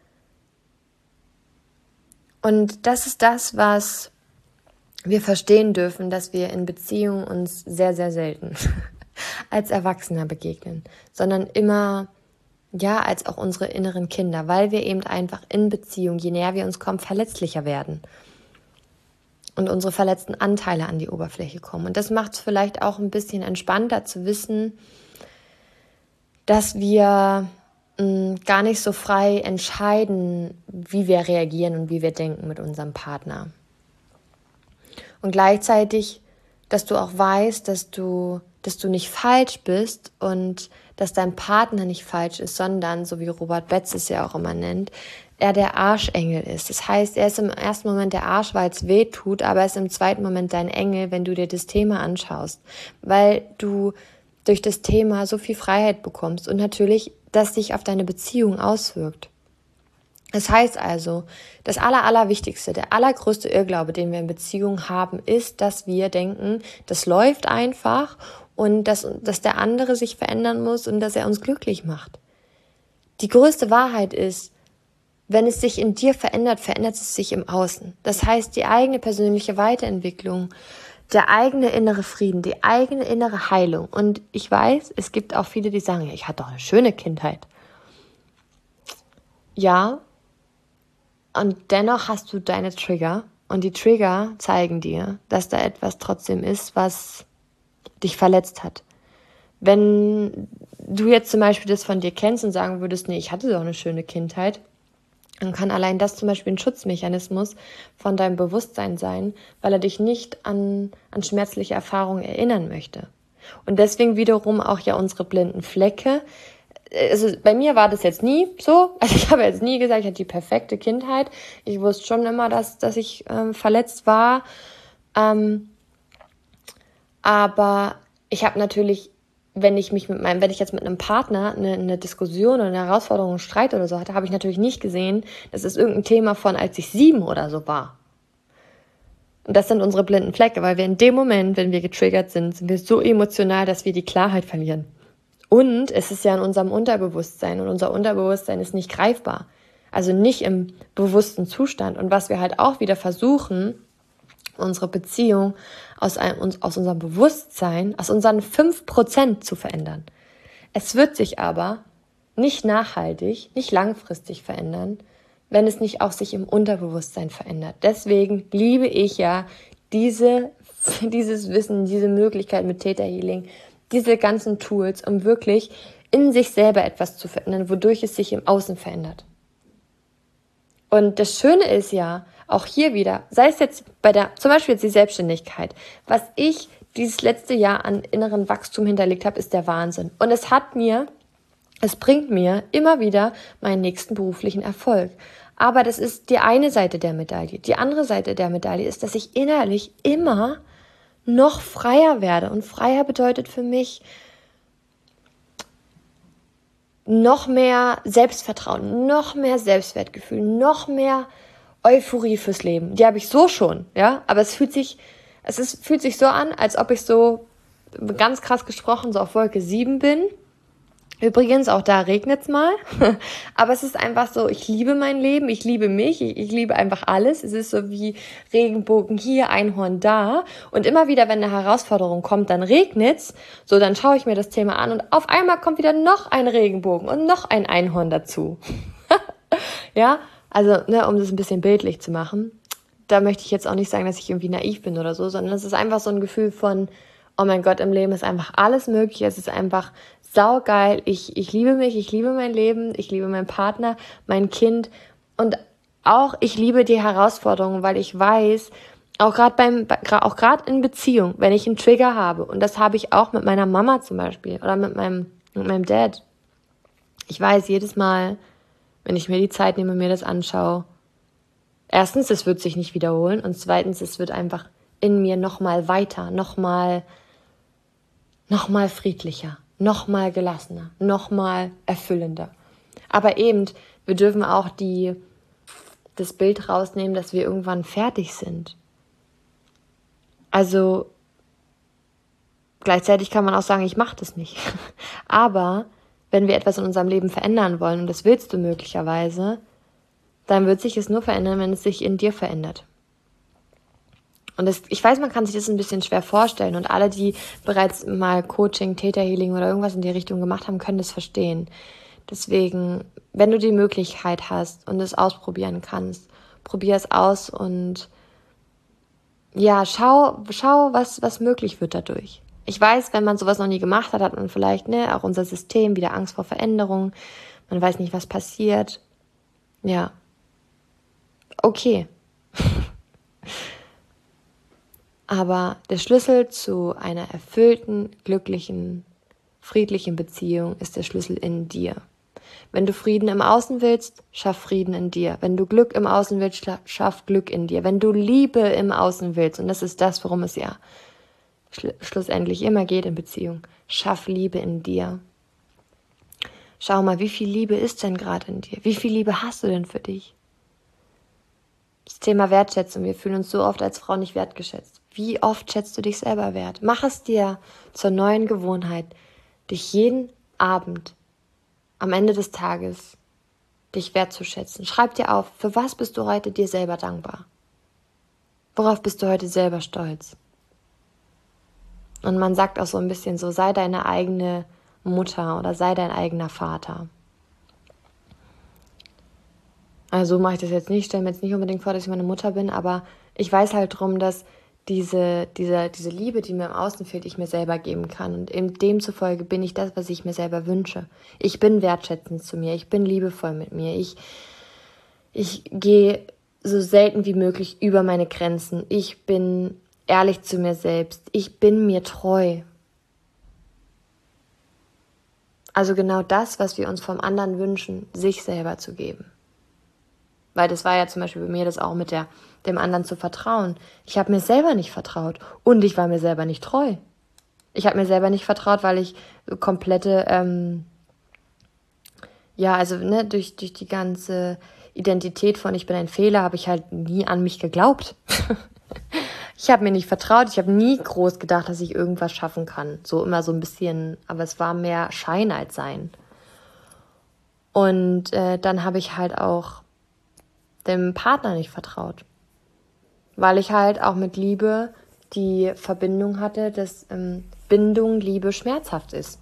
Und das ist das, was wir verstehen dürfen, dass wir in Beziehungen uns sehr, sehr selten als Erwachsener begegnen, sondern immer, ja, als auch unsere inneren Kinder, weil wir eben einfach in Beziehung, je näher wir uns kommen, verletzlicher werden und unsere verletzten Anteile an die Oberfläche kommen. Und das macht es vielleicht auch ein bisschen entspannter zu wissen, dass wir mh, gar nicht so frei entscheiden, wie wir reagieren und wie wir denken mit unserem Partner. Und gleichzeitig, dass du auch weißt, dass du, dass du nicht falsch bist und dass dein Partner nicht falsch ist, sondern, so wie Robert Betz es ja auch immer nennt, er der Arschengel ist. Das heißt, er ist im ersten Moment der Arsch, weil es weh tut, aber er ist im zweiten Moment dein Engel, wenn du dir das Thema anschaust, weil du durch das Thema so viel Freiheit bekommst und natürlich, dass sich auf deine Beziehung auswirkt. Das heißt also, das Aller, Allerwichtigste, der allergrößte Irrglaube, den wir in Beziehungen haben, ist, dass wir denken, das läuft einfach und dass, dass der andere sich verändern muss und dass er uns glücklich macht. Die größte Wahrheit ist, wenn es sich in dir verändert, verändert es sich im Außen. Das heißt, die eigene persönliche Weiterentwicklung, der eigene innere Frieden, die eigene innere Heilung. Und ich weiß, es gibt auch viele, die sagen, ja, ich hatte doch eine schöne Kindheit. Ja, und dennoch hast du deine Trigger. Und die Trigger zeigen dir, dass da etwas trotzdem ist, was dich verletzt hat. Wenn du jetzt zum Beispiel das von dir kennst und sagen würdest, nee, ich hatte doch eine schöne Kindheit, dann kann allein das zum Beispiel ein Schutzmechanismus von deinem Bewusstsein sein, weil er dich nicht an, an schmerzliche Erfahrungen erinnern möchte. Und deswegen wiederum auch ja unsere blinden Flecke. Also bei mir war das jetzt nie so. Also ich habe jetzt nie gesagt, ich hatte die perfekte Kindheit. Ich wusste schon immer, dass, dass ich ähm, verletzt war. Ähm, aber ich habe natürlich, wenn ich mich mit meinem, wenn ich jetzt mit einem Partner eine, eine Diskussion oder eine Herausforderung, einen Streit oder so hatte, habe ich natürlich nicht gesehen, das ist irgendein Thema von, als ich sieben oder so war. Und das sind unsere blinden Flecke, weil wir in dem Moment, wenn wir getriggert sind, sind wir so emotional, dass wir die Klarheit verlieren. Und es ist ja in unserem Unterbewusstsein und unser Unterbewusstsein ist nicht greifbar. Also nicht im bewussten Zustand. Und was wir halt auch wieder versuchen, unsere Beziehung aus, einem, aus unserem Bewusstsein, aus unseren fünf Prozent zu verändern. Es wird sich aber nicht nachhaltig, nicht langfristig verändern, wenn es nicht auch sich im Unterbewusstsein verändert. Deswegen liebe ich ja diese, dieses Wissen, diese Möglichkeit mit Theta Healing, diese ganzen Tools, um wirklich in sich selber etwas zu verändern, wodurch es sich im Außen verändert. Und das Schöne ist ja, auch hier wieder, sei es jetzt bei der, zum Beispiel jetzt die Selbstständigkeit, was ich dieses letzte Jahr an inneren Wachstum hinterlegt habe, ist der Wahnsinn. Und es hat mir, es bringt mir immer wieder meinen nächsten beruflichen Erfolg. Aber das ist die eine Seite der Medaille. Die andere Seite der Medaille ist, dass ich innerlich immer noch freier werde. Und freier bedeutet für mich noch mehr Selbstvertrauen, noch mehr Selbstwertgefühl, noch mehr Euphorie fürs Leben. Die habe ich so schon, ja, aber es fühlt sich, es ist, fühlt sich so an, als ob ich so, ganz krass gesprochen, so auf Wolke sieben bin. Übrigens, auch da regnet's mal, aber es ist einfach so, ich liebe mein Leben, ich liebe mich, ich, ich liebe einfach alles. Es ist so wie Regenbogen hier, Einhorn da und immer wieder, wenn eine Herausforderung kommt, dann regnet's, so dann schaue ich mir das Thema an und auf einmal kommt wieder noch ein Regenbogen und noch ein Einhorn dazu. Ja, also ne, um das ein bisschen bildlich zu machen, da möchte ich jetzt auch nicht sagen, dass ich irgendwie naiv bin oder so, sondern es ist einfach so ein Gefühl von, oh mein Gott, im Leben ist einfach alles möglich, es ist einfach saugeil, ich, ich liebe mich, ich liebe mein Leben, ich liebe meinen Partner, mein Kind und auch ich liebe die Herausforderungen, weil ich weiß, auch gerade beim, auch gerade in Beziehung, wenn ich einen Trigger habe und das habe ich auch mit meiner Mama zum Beispiel oder mit meinem, mit meinem Dad. Ich weiß jedes Mal, wenn ich mir die Zeit nehme, mir das anschaue, erstens, es wird sich nicht wiederholen und zweitens, es wird einfach in mir nochmal weiter, nochmal, nochmal friedlicher, nochmal gelassener, nochmal erfüllender. Aber eben, wir dürfen auch die, das Bild rausnehmen, dass wir irgendwann fertig sind. Also gleichzeitig kann man auch sagen, ich mache das nicht. Aber wenn wir etwas in unserem Leben verändern wollen, und das willst du möglicherweise, dann wird sich es nur verändern, wenn es sich in dir verändert. Und das, ich weiß, man kann sich das ein bisschen schwer vorstellen und alle, die bereits mal Coaching, Theta Healing oder irgendwas in die Richtung gemacht haben, können das verstehen. Deswegen, wenn du die Möglichkeit hast und es ausprobieren kannst, probier es aus und ja, schau, schau, was, was möglich wird dadurch. Ich weiß, wenn man sowas noch nie gemacht hat, hat man vielleicht, ne, auch unser System wieder Angst vor Veränderung. Man weiß nicht, was passiert. Ja. Okay. Aber der Schlüssel zu einer erfüllten, glücklichen, friedlichen Beziehung ist der Schlüssel in dir. Wenn du Frieden im Außen willst, schaff Frieden in dir. Wenn du Glück im Außen willst, schaff Glück in dir. Wenn du Liebe im Außen willst, und das ist das, worum es ja schlussendlich immer geht in Beziehung. Schaff Liebe in dir. Schau mal, wie viel Liebe ist denn gerade in dir? Wie viel Liebe hast du denn für dich? Das Thema Wertschätzung. Wir fühlen uns so oft als Frau nicht wertgeschätzt. Wie oft schätzt du dich selber wert? Mach es dir zur neuen Gewohnheit, dich jeden Abend am Ende des Tages dich wertzuschätzen. Schreib dir auf, für was bist du heute dir selber dankbar? Worauf bist du heute selber stolz? Und man sagt auch so ein bisschen so, sei deine eigene Mutter oder sei dein eigener Vater. Also so mache ich das jetzt nicht, stelle mir jetzt nicht unbedingt vor, dass ich meine Mutter bin, aber ich weiß halt drum, dass diese, diese, diese Liebe, die mir im Außen fehlt, ich mir selber geben kann. Und eben demzufolge bin ich das, was ich mir selber wünsche. Ich bin wertschätzend zu mir, ich bin liebevoll mit mir, ich, ich gehe so selten wie möglich über meine Grenzen, ich bin ehrlich zu mir selbst. Ich bin mir treu. Also genau das, was wir uns vom anderen wünschen, sich selber zu geben. Weil das war ja zum Beispiel bei mir das auch mit der, dem anderen zu vertrauen. Ich habe mir selber nicht vertraut und ich war mir selber nicht treu. Ich habe mir selber nicht vertraut, weil ich so komplette, ähm, ja, also ne, durch, durch die ganze Identität von ich bin ein Fehler, habe ich halt nie an mich geglaubt. Ich habe mir nicht vertraut, ich habe nie groß gedacht, dass ich irgendwas schaffen kann. So immer so ein bisschen, aber es war mehr Schein als Sein. Und äh, dann habe ich halt auch dem Partner nicht vertraut. Weil ich halt auch mit Liebe die Verbindung hatte, dass ähm, Bindung, Liebe schmerzhaft ist.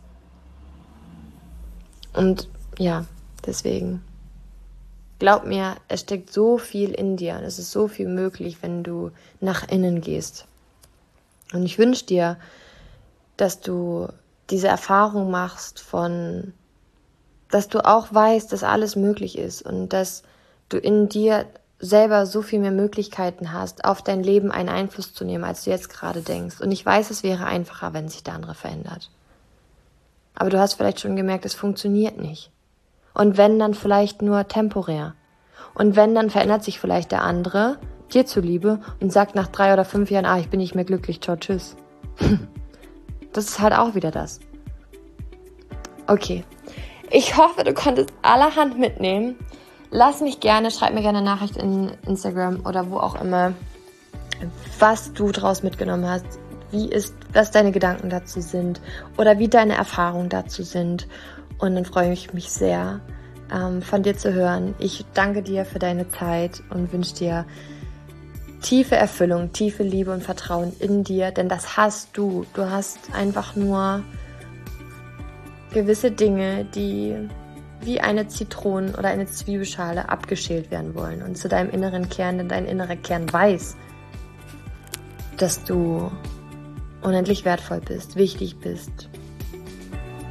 Und ja, deswegen. Glaub mir, es steckt so viel in dir und es ist so viel möglich, wenn du nach innen gehst. Und ich wünsche dir, dass du diese Erfahrung machst von, dass du auch weißt, dass alles möglich ist und dass du in dir selber so viel mehr Möglichkeiten hast, auf dein Leben einen Einfluss zu nehmen, als du jetzt gerade denkst. Und ich weiß, es wäre einfacher, wenn sich der andere verändert. Aber du hast vielleicht schon gemerkt, es funktioniert nicht. Und wenn, dann vielleicht nur temporär. Und wenn, dann verändert sich vielleicht der andere dir zuliebe und sagt nach drei oder fünf Jahren, ah, ich bin nicht mehr glücklich, ciao, tschüss. Das ist halt auch wieder das. Okay. Ich hoffe, du konntest allerhand mitnehmen. Lass mich gerne, schreib mir gerne eine Nachricht in Instagram oder wo auch immer, was du draus mitgenommen hast, wie ist, was deine Gedanken dazu sind oder wie deine Erfahrungen dazu sind. Und dann freue ich mich sehr, ähm, von dir zu hören. Ich danke dir für deine Zeit und wünsche dir tiefe Erfüllung, tiefe Liebe und Vertrauen in dir, denn das hast du. Du hast einfach nur gewisse Dinge, die wie eine Zitronen- oder eine Zwiebelschale abgeschält werden wollen und zu deinem inneren Kern, denn dein innerer Kern weiß, dass du unendlich wertvoll bist, wichtig bist.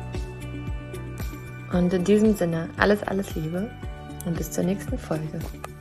Und in diesem Sinne, alles, alles Liebe und bis zur nächsten Folge.